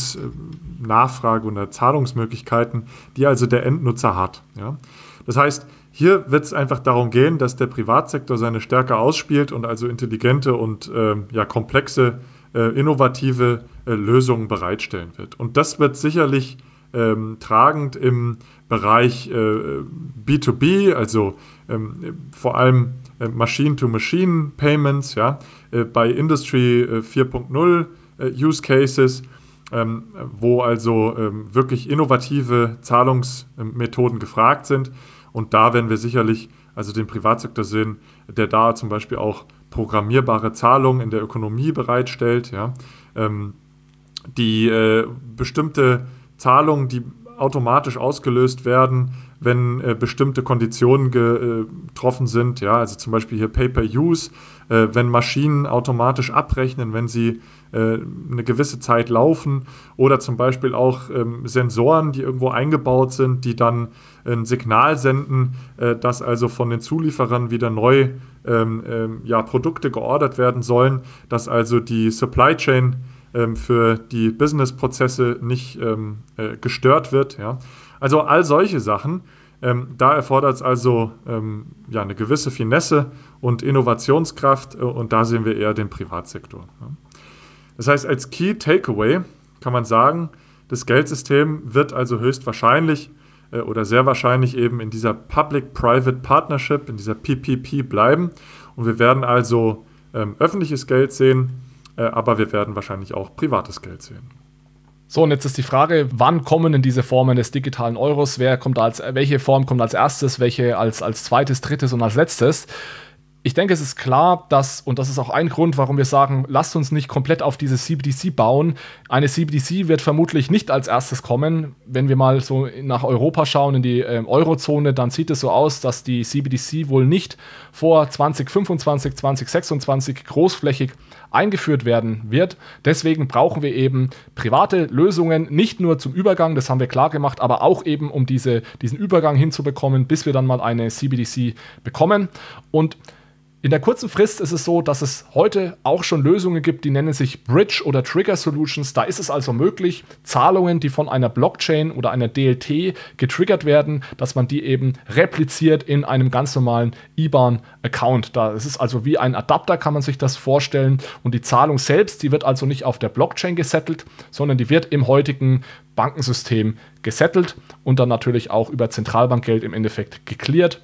Zahlungsnachfrage oder Zahlungsmöglichkeiten, die also der Endnutzer hat. Ja? Das heißt, hier wird es einfach darum gehen, dass der Privatsektor seine Stärke ausspielt und also intelligente und ähm, ja, komplexe, äh, innovative äh, Lösungen bereitstellen wird. Und das wird sicherlich ähm, tragend im Bereich äh, B zwei B, also ähm, vor allem äh, Machine-to-Machine-Payments, ja, äh, bei Industry äh, vier Punkt null äh, Use Cases, ähm, wo also ähm, wirklich innovative Zahlungsmethoden gefragt sind. Und da werden wir sicherlich also den Privatsektor sehen, der da zum Beispiel auch programmierbare Zahlungen in der Ökonomie bereitstellt, ja, ähm, die äh, bestimmte Zahlungen, die automatisch ausgelöst werden, wenn äh, bestimmte Konditionen getroffen sind, ja, also zum Beispiel hier Pay-per-Use, äh, wenn Maschinen automatisch abrechnen, wenn sie äh, eine gewisse Zeit laufen, oder zum Beispiel auch ähm, Sensoren, die irgendwo eingebaut sind, die dann ein Signal senden, äh, dass also von den Zulieferern wieder neu ähm, ähm, ja, Produkte geordert werden sollen, dass also die Supply Chain ähm, für die Business-Prozesse nicht ähm, äh, gestört wird. Ja. Also all solche Sachen, ähm, da erfordert es also ähm, ja, eine gewisse Finesse und Innovationskraft, äh, und da sehen wir eher den Privatsektor. Ja. Das heißt, als Key Takeaway kann man sagen, das Geldsystem wird also höchstwahrscheinlich äh, oder sehr wahrscheinlich eben in dieser Public-Private Partnership, in dieser P P P bleiben, und wir werden also ähm, öffentliches Geld sehen, äh, aber wir werden wahrscheinlich auch privates Geld sehen. So, und jetzt ist die Frage, wann kommen denn diese Formen des digitalen Euros? Wer kommt als, welche Form kommt als erstes, welche als, als zweites, drittes und als letztes? Ich denke, es ist klar, dass, und das ist auch ein Grund, warum wir sagen, lasst uns nicht komplett auf diese C B D C bauen. Eine C B D C wird vermutlich nicht als erstes kommen. Wenn wir mal so nach Europa schauen, in die äh, Eurozone, dann sieht es so aus, dass die C B D C wohl nicht vor zwanzig fünfundzwanzig, zwanzig sechsundzwanzig großflächig eingeführt werden wird. Deswegen brauchen wir eben private Lösungen, nicht nur zum Übergang, das haben wir klar gemacht, aber auch eben, um diese, diesen Übergang hinzubekommen, bis wir dann mal eine C B D C bekommen. Und in der kurzen Frist ist es so, dass es heute auch schon Lösungen gibt, die nennen sich Bridge oder Trigger Solutions. Da ist es also möglich, Zahlungen, die von einer Blockchain oder einer D L T getriggert werden, dass man die eben repliziert in einem ganz normalen I B A N-Account. Da ist es also wie ein Adapter, kann man sich das vorstellen. Und die Zahlung selbst, die wird also nicht auf der Blockchain gesettelt, sondern die wird im heutigen Bankensystem gesettelt und dann natürlich auch über Zentralbankgeld im Endeffekt gecleart.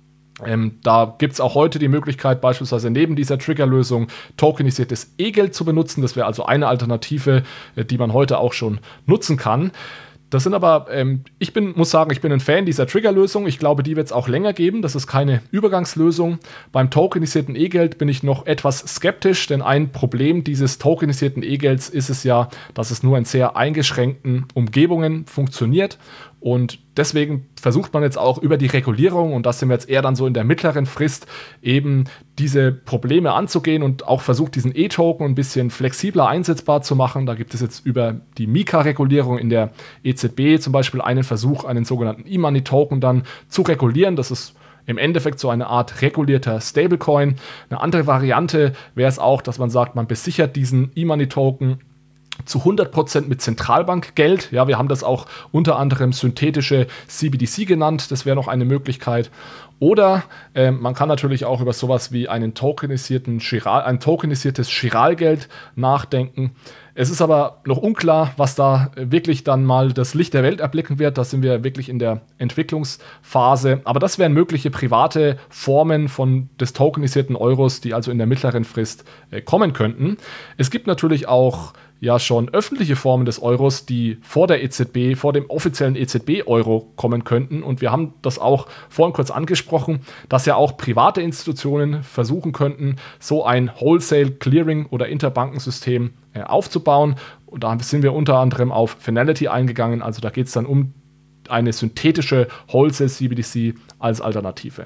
Ähm, da gibt es auch heute die Möglichkeit, beispielsweise neben dieser Triggerlösung tokenisiertes E-Geld zu benutzen. Das wäre also eine Alternative, äh, die man heute auch schon nutzen kann. Das sind aber, ähm, ich bin, muss sagen, ich bin ein Fan dieser Triggerlösung. Ich glaube, die wird es auch länger geben. Das ist keine Übergangslösung. Beim tokenisierten E-Geld bin ich noch etwas skeptisch, denn ein Problem dieses tokenisierten E-Gelds ist es ja, dass es nur in sehr eingeschränkten Umgebungen funktioniert. Und deswegen versucht man jetzt auch über die Regulierung, und das sind wir jetzt eher dann so in der mittleren Frist, eben diese Probleme anzugehen und auch versucht, diesen E-Token ein bisschen flexibler einsetzbar zu machen. Da gibt es jetzt über die Mika-Regulierung in der E Z B zum Beispiel einen Versuch, einen sogenannten E-Money-Token dann zu regulieren. Das ist im Endeffekt so eine Art regulierter Stablecoin. Eine andere Variante wäre es auch, dass man sagt, man besichert diesen E-Money-Token zu hundert Prozent mit Zentralbankgeld. Ja, wir haben das auch unter anderem synthetische C B D C genannt. Das wäre noch eine Möglichkeit. Oder äh, man kann natürlich auch über sowas wie einen tokenisierten Chiral, ein tokenisiertes Chiralgeld nachdenken. Es ist aber noch unklar, was da wirklich dann mal das Licht der Welt erblicken wird. Da sind wir wirklich in der Entwicklungsphase. Aber das wären mögliche private Formen von des tokenisierten Euros, die also in der mittleren Frist äh, kommen könnten. Es gibt natürlich auch ja schon öffentliche Formen des Euros, die vor der E Z B, vor dem offiziellen E Z B-Euro kommen könnten. Und wir haben das auch vorhin kurz angesprochen, dass ja auch private Institutionen versuchen könnten, so ein Wholesale-Clearing- oder Interbankensystem äh, aufzubauen. Und da sind wir unter anderem auf Finality eingegangen. Also da geht es dann um eine synthetische Wholesale-C B D C als Alternative.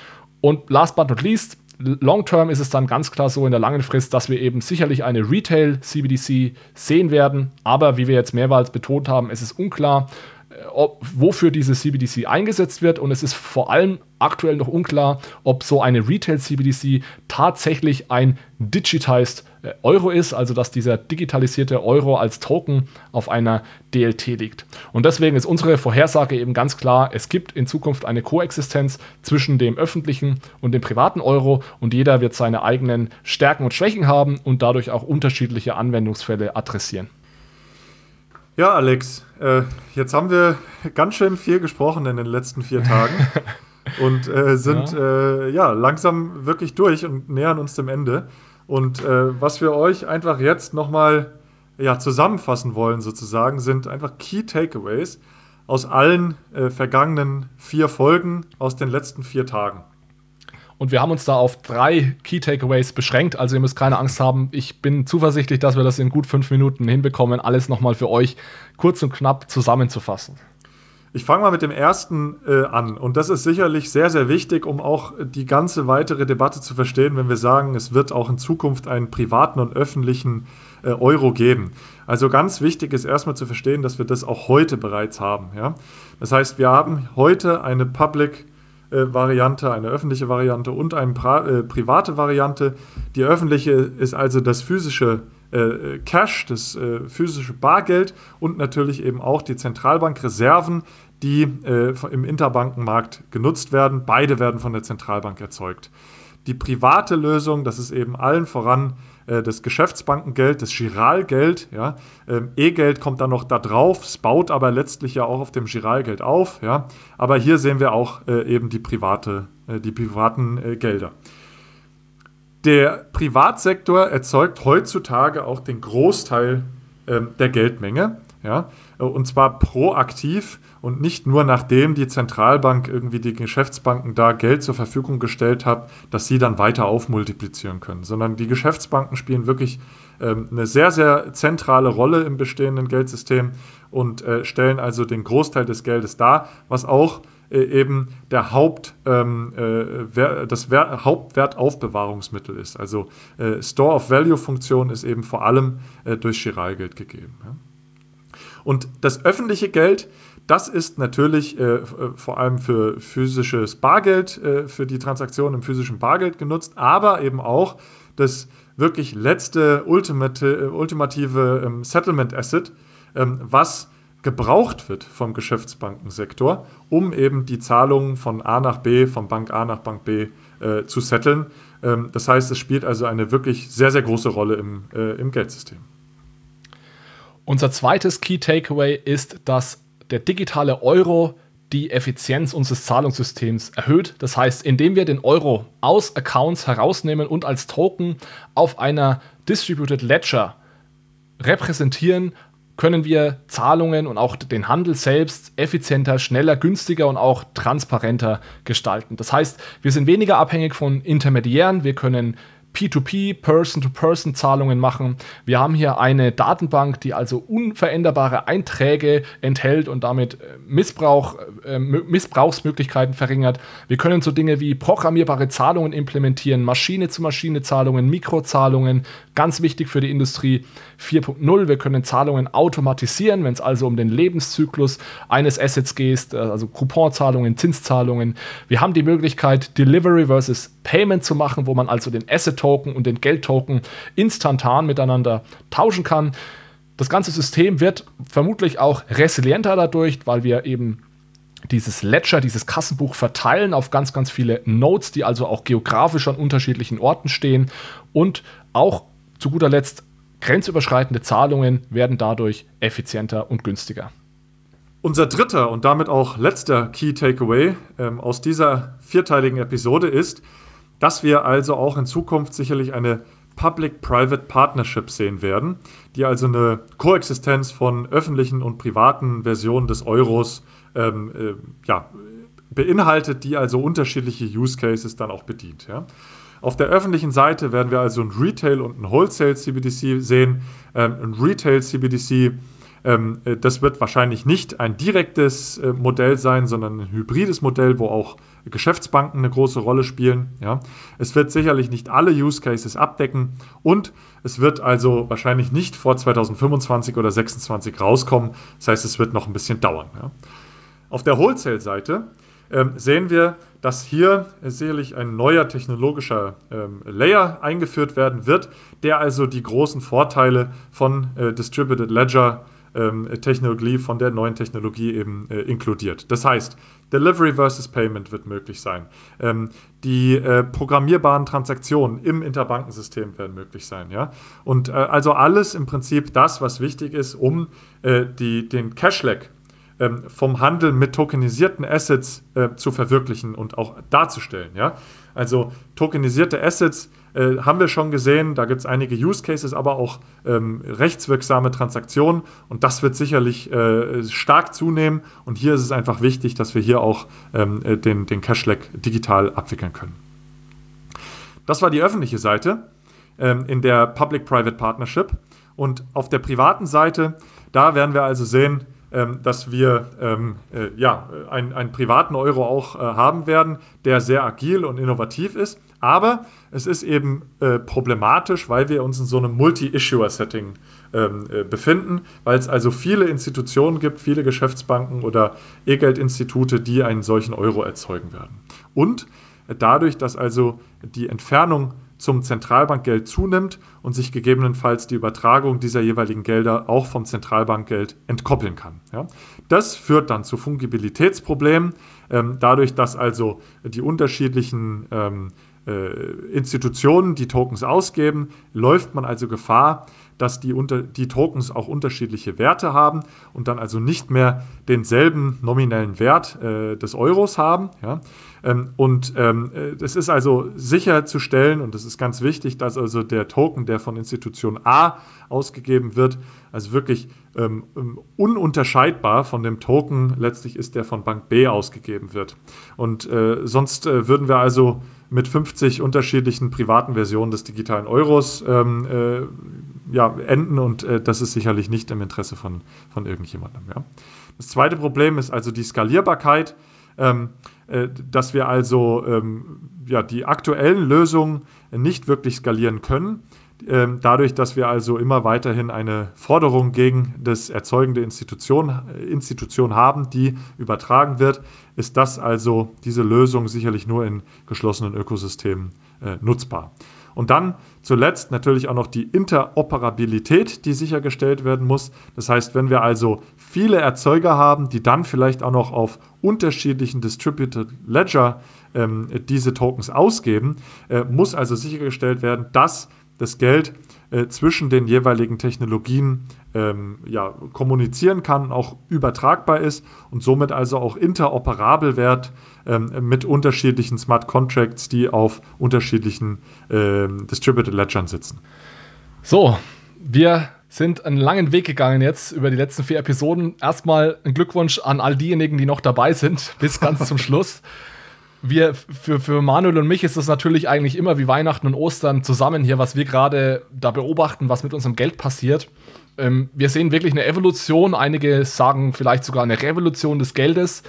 Und last but not least, long-term ist es dann ganz klar so in der langen Frist, dass wir eben sicherlich eine Retail-C B D C sehen werden. Aber wie wir jetzt mehrmals betont haben, es ist unklar, ob, wofür diese C B D C eingesetzt wird. Und es ist vor allem aktuell noch unklar, ob so eine Retail-C B D C tatsächlich ein digitized Euro ist, also dass dieser digitalisierte Euro als Token auf einer D L T liegt. Und deswegen ist unsere Vorhersage eben ganz klar, es gibt in Zukunft eine Koexistenz zwischen dem öffentlichen und dem privaten Euro, und jeder wird seine eigenen Stärken und Schwächen haben und dadurch auch unterschiedliche Anwendungsfälle adressieren. Ja, Alex, äh, jetzt haben wir ganz schön viel gesprochen in den letzten vier Tagen und äh, sind ja. Äh, ja langsam wirklich durch und nähern uns dem Ende. Und äh, was wir euch einfach jetzt nochmal ja, zusammenfassen wollen sozusagen, sind einfach Key Takeaways aus allen äh, vergangenen vier Folgen aus den letzten vier Tagen. Und wir haben uns da auf drei Key Takeaways beschränkt. Also ihr müsst keine Angst haben. Ich bin zuversichtlich, dass wir das in gut fünf Minuten hinbekommen, alles nochmal für euch kurz und knapp zusammenzufassen. Ich fange mal mit dem ersten äh, an. Und das ist sicherlich sehr, sehr wichtig, um auch die ganze weitere Debatte zu verstehen, wenn wir sagen, es wird auch in Zukunft einen privaten und öffentlichen äh, Euro geben. Also ganz wichtig ist erstmal zu verstehen, dass wir das auch heute bereits haben. Ja? Das heißt, wir haben heute eine Public Variante, eine öffentliche Variante und eine pra- äh, private Variante. Die öffentliche ist also das physische äh, Cash, das äh, physische Bargeld und natürlich eben auch die Zentralbankreserven, die äh, im Interbankenmarkt genutzt werden. Beide werden von der Zentralbank erzeugt. Die private Lösung, das ist eben allen voran äh, das Geschäftsbankengeld, das Giralgeld. Ja. Ähm, E-Geld kommt dann noch da drauf, es baut aber letztlich ja auch auf dem Giralgeld auf. Ja. Aber hier sehen wir auch äh, eben die, private, äh, die privaten äh, Gelder. Der Privatsektor erzeugt heutzutage auch den Großteil äh, der Geldmenge. Ja, und zwar proaktiv und nicht nur nachdem die Zentralbank irgendwie die Geschäftsbanken da Geld zur Verfügung gestellt hat, dass sie dann weiter aufmultiplizieren können, sondern die Geschäftsbanken spielen wirklich ähm, eine sehr, sehr zentrale Rolle im bestehenden Geldsystem und äh, stellen also den Großteil des Geldes dar, was auch äh, eben der Haupt, ähm, äh, wer, das Wer- Hauptwertaufbewahrungsmittel ist. Also äh, Store-of-Value-Funktion ist eben vor allem äh, durch Giralgeld gegeben. Ja. Und das öffentliche Geld, das ist natürlich äh, vor allem für physisches Bargeld, äh, für die Transaktion im physischen Bargeld genutzt, aber eben auch das wirklich letzte ultimate, ultimative ähm, Settlement Asset, ähm, was gebraucht wird vom Geschäftsbankensektor, um eben die Zahlungen von A nach B, von Bank A nach Bank B äh, zu setteln. Ähm, das heißt, es spielt also eine wirklich sehr, sehr große Rolle im, äh, im Geldsystem. Unser zweites Key Takeaway ist, dass der digitale Euro die Effizienz unseres Zahlungssystems erhöht. Das heißt, indem wir den Euro aus Accounts herausnehmen und als Token auf einer Distributed Ledger repräsentieren, können wir Zahlungen und auch den Handel selbst effizienter, schneller, günstiger und auch transparenter gestalten. Das heißt, wir sind weniger abhängig von Intermediären, wir können P zwei P, Person-to-Person-Zahlungen machen. Wir haben hier eine Datenbank, die also unveränderbare Einträge enthält und damit Missbrauch, äh, Missbrauchsmöglichkeiten verringert. Wir können so Dinge wie programmierbare Zahlungen implementieren, Maschine-zu-Maschine-Zahlungen, Mikrozahlungen, ganz wichtig für die Industrie vier Punkt null. Wir können Zahlungen automatisieren, wenn es also um den Lebenszyklus eines Assets geht, also Couponzahlungen, Zinszahlungen. Wir haben die Möglichkeit, Delivery versus Payment zu machen, wo man also den Asset-Token und den Geld-Token instantan miteinander tauschen kann. Das ganze System wird vermutlich auch resilienter dadurch, weil wir eben dieses Ledger, dieses Kassenbuch verteilen auf ganz, ganz viele Nodes, die also auch geografisch an unterschiedlichen Orten stehen. Und auch zu guter Letzt grenzüberschreitende Zahlungen werden dadurch effizienter und günstiger. Unser dritter und damit auch letzter Key Takeaway ähm, aus dieser vierteiligen Episode ist, dass wir also auch in Zukunft sicherlich eine Public-Private Partnership sehen werden, die also eine Koexistenz von öffentlichen und privaten Versionen des Euros ähm, äh, ja, beinhaltet, die also unterschiedliche Use Cases dann auch bedient. Ja. Auf der öffentlichen Seite werden wir also ein Retail- und ein Wholesale-C B D C sehen. Ähm, ein Retail-C B D C, ähm, das wird wahrscheinlich nicht ein direktes äh, Modell sein, sondern ein hybrides Modell, wo auch Geschäftsbanken eine große Rolle spielen. Ja. Es wird sicherlich nicht alle Use Cases abdecken und es wird also wahrscheinlich nicht vor zweitausendfünfundzwanzig oder zweitausendsechsundzwanzig rauskommen. Das heißt, es wird noch ein bisschen dauern. Ja. Auf der Wholesale-Seite ähm, sehen wir, dass hier sicherlich ein neuer technologischer ähm, Layer eingeführt werden wird, der also die großen Vorteile von äh, Distributed Ledger ähm, Technologie, von der neuen Technologie eben äh, inkludiert. Das heißt, Delivery versus Payment wird möglich sein. Ähm, die äh, programmierbaren Transaktionen im Interbankensystem werden möglich sein. Ja? Und äh, also alles im Prinzip das, was wichtig ist, um äh, die, den Cash-Lag ähm, vom Handel mit tokenisierten Assets äh, zu verwirklichen und auch darzustellen. Ja? Also tokenisierte Assets äh, haben wir schon gesehen, da gibt es einige Use Cases, aber auch ähm, rechtswirksame Transaktionen und das wird sicherlich äh, stark zunehmen und hier ist es einfach wichtig, dass wir hier auch ähm, den, den Cash-Lag digital abwickeln können. Das war die öffentliche Seite ähm, in der Public-Private Partnership und auf der privaten Seite, da werden wir also sehen, ähm, dass wir ähm, äh, ja, ein, einen privaten Euro auch äh, haben werden, der sehr agil und innovativ ist. Aber es ist eben äh, problematisch, weil wir uns in so einem Multi-Issuer-Setting ähm, äh, befinden, weil es also viele Institutionen gibt, viele Geschäftsbanken oder E-Geld-Institute, die einen solchen Euro erzeugen werden. Und äh, dadurch, dass also die Entfernung zum Zentralbankgeld zunimmt und sich gegebenenfalls die Übertragung dieser jeweiligen Gelder auch vom Zentralbankgeld entkoppeln kann. Ja. Das führt dann zu Fungibilitätsproblemen, ähm, dadurch, dass also die unterschiedlichen ähm, äh, Institutionen die Tokens ausgeben, läuft man also Gefahr, dass die, unter, die Tokens auch unterschiedliche Werte haben und dann also nicht mehr denselben nominellen Wert äh, des Euros haben. Ja. Ähm, und ähm, es ist also sicherzustellen, und das ist ganz wichtig, dass also der Token, der von Institution A ausgegeben wird, also wirklich ähm, ununterscheidbar von dem Token letztlich ist, der von Bank B ausgegeben wird. Und äh, sonst äh, würden wir also mit fünfzig unterschiedlichen privaten Versionen des digitalen Euros ähm, äh, ja, enden und äh, das ist sicherlich nicht im Interesse von, von irgendjemandem. Ja. Das zweite Problem ist also die Skalierbarkeit, ähm, äh, dass wir also ähm, ja, die aktuellen Lösungen nicht wirklich skalieren können. Ähm, dadurch, dass wir also immer weiterhin eine Forderung gegen das erzeugende Institution, äh, Institution haben, die übertragen wird, ist das also diese Lösung sicherlich nur in geschlossenen Ökosystemen äh, nutzbar. Und dann zuletzt natürlich auch noch die Interoperabilität, die sichergestellt werden muss. Das heißt, wenn wir also viele Erzeuger haben, die dann vielleicht auch noch auf unterschiedlichen Distributed Ledger ähm, diese Tokens ausgeben, äh, muss also sichergestellt werden, dass das Geld äh, zwischen den jeweiligen Technologien ähm, ja, kommunizieren kann, auch übertragbar ist und somit also auch interoperabel wird ähm, mit unterschiedlichen Smart Contracts, die auf unterschiedlichen ähm, Distributed Ledgern sitzen. So, wir sind einen langen Weg gegangen jetzt über die letzten vier Episoden. Erstmal ein Glückwunsch an all diejenigen, die noch dabei sind, bis ganz zum Schluss. Wir, für, für Manuel und mich ist das natürlich eigentlich immer wie Weihnachten und Ostern zusammen hier, was wir gerade da beobachten, was mit unserem Geld passiert. Ähm, wir sehen wirklich eine Evolution, einige sagen vielleicht sogar eine Revolution des Geldes.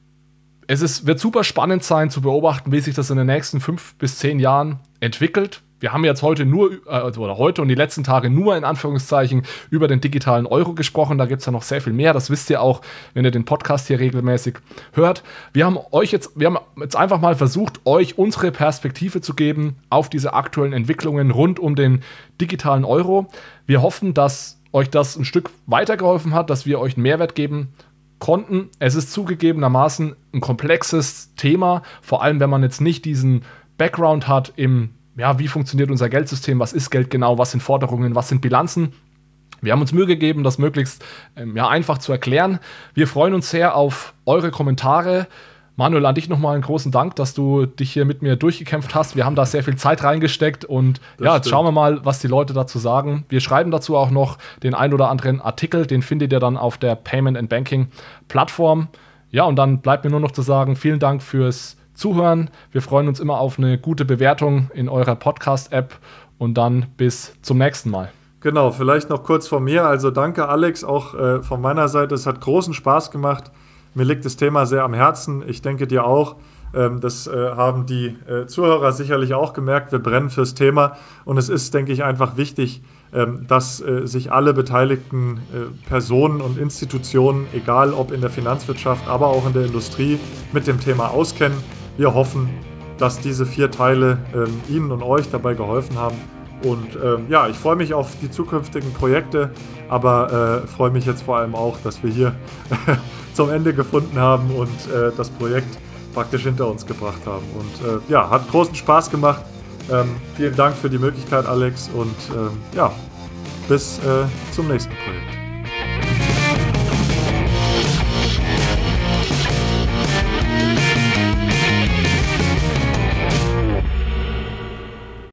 Es ist, wird super spannend sein zu beobachten, wie sich das in den nächsten fünf bis zehn Jahren entwickelt. Wir haben jetzt heute nur, also oder heute und die letzten Tage nur in Anführungszeichen über den digitalen Euro gesprochen. Da gibt es ja noch sehr viel mehr. Das wisst ihr auch, wenn ihr den Podcast hier regelmäßig hört. Wir haben euch jetzt, wir haben jetzt einfach mal versucht, euch unsere Perspektive zu geben auf diese aktuellen Entwicklungen rund um den digitalen Euro. Wir hoffen, dass euch das ein Stück weitergeholfen hat, dass wir euch einen Mehrwert geben konnten. Es ist zugegebenermaßen ein komplexes Thema, vor allem wenn man jetzt nicht diesen Background hat im ja, wie funktioniert unser Geldsystem, was ist Geld genau, was sind Forderungen, was sind Bilanzen. Wir haben uns Mühe gegeben, das möglichst ähm, ja, einfach zu erklären. Wir freuen uns sehr auf eure Kommentare. Manuel, an dich nochmal einen großen Dank, dass du dich hier mit mir durchgekämpft hast. Wir haben da sehr viel Zeit reingesteckt und das ja, jetzt stimmt. Schauen wir mal, was die Leute dazu sagen. Wir schreiben dazu auch noch den ein oder anderen Artikel, den findet ihr dann auf der Payment and Banking Plattform. Ja, und dann bleibt mir nur noch zu sagen, vielen Dank fürs Zuhören. Wir freuen uns immer auf eine gute Bewertung in eurer Podcast-App und dann bis zum nächsten Mal. Genau, vielleicht noch kurz von mir. Also danke Alex, auch äh, von meiner Seite. Es hat großen Spaß gemacht. Mir liegt das Thema sehr am Herzen. Ich denke dir auch. Ähm, das äh, haben die äh, Zuhörer sicherlich auch gemerkt. Wir brennen fürs Thema und es ist, denke ich, einfach wichtig, ähm, dass äh, sich alle beteiligten äh, Personen und Institutionen, egal ob in der Finanzwirtschaft, aber auch in der Industrie, mit dem Thema auskennen. Wir hoffen, dass diese vier Teile ähm, Ihnen und euch dabei geholfen haben. Und ähm, ja, ich freue mich auf die zukünftigen Projekte, aber äh, freue mich jetzt vor allem auch, dass wir hier zum Ende gefunden haben und äh, das Projekt praktisch hinter uns gebracht haben. Und äh, ja, hat großen Spaß gemacht. Ähm, vielen Dank für die Möglichkeit, Alex. Und ähm, ja, bis äh, zum nächsten Projekt.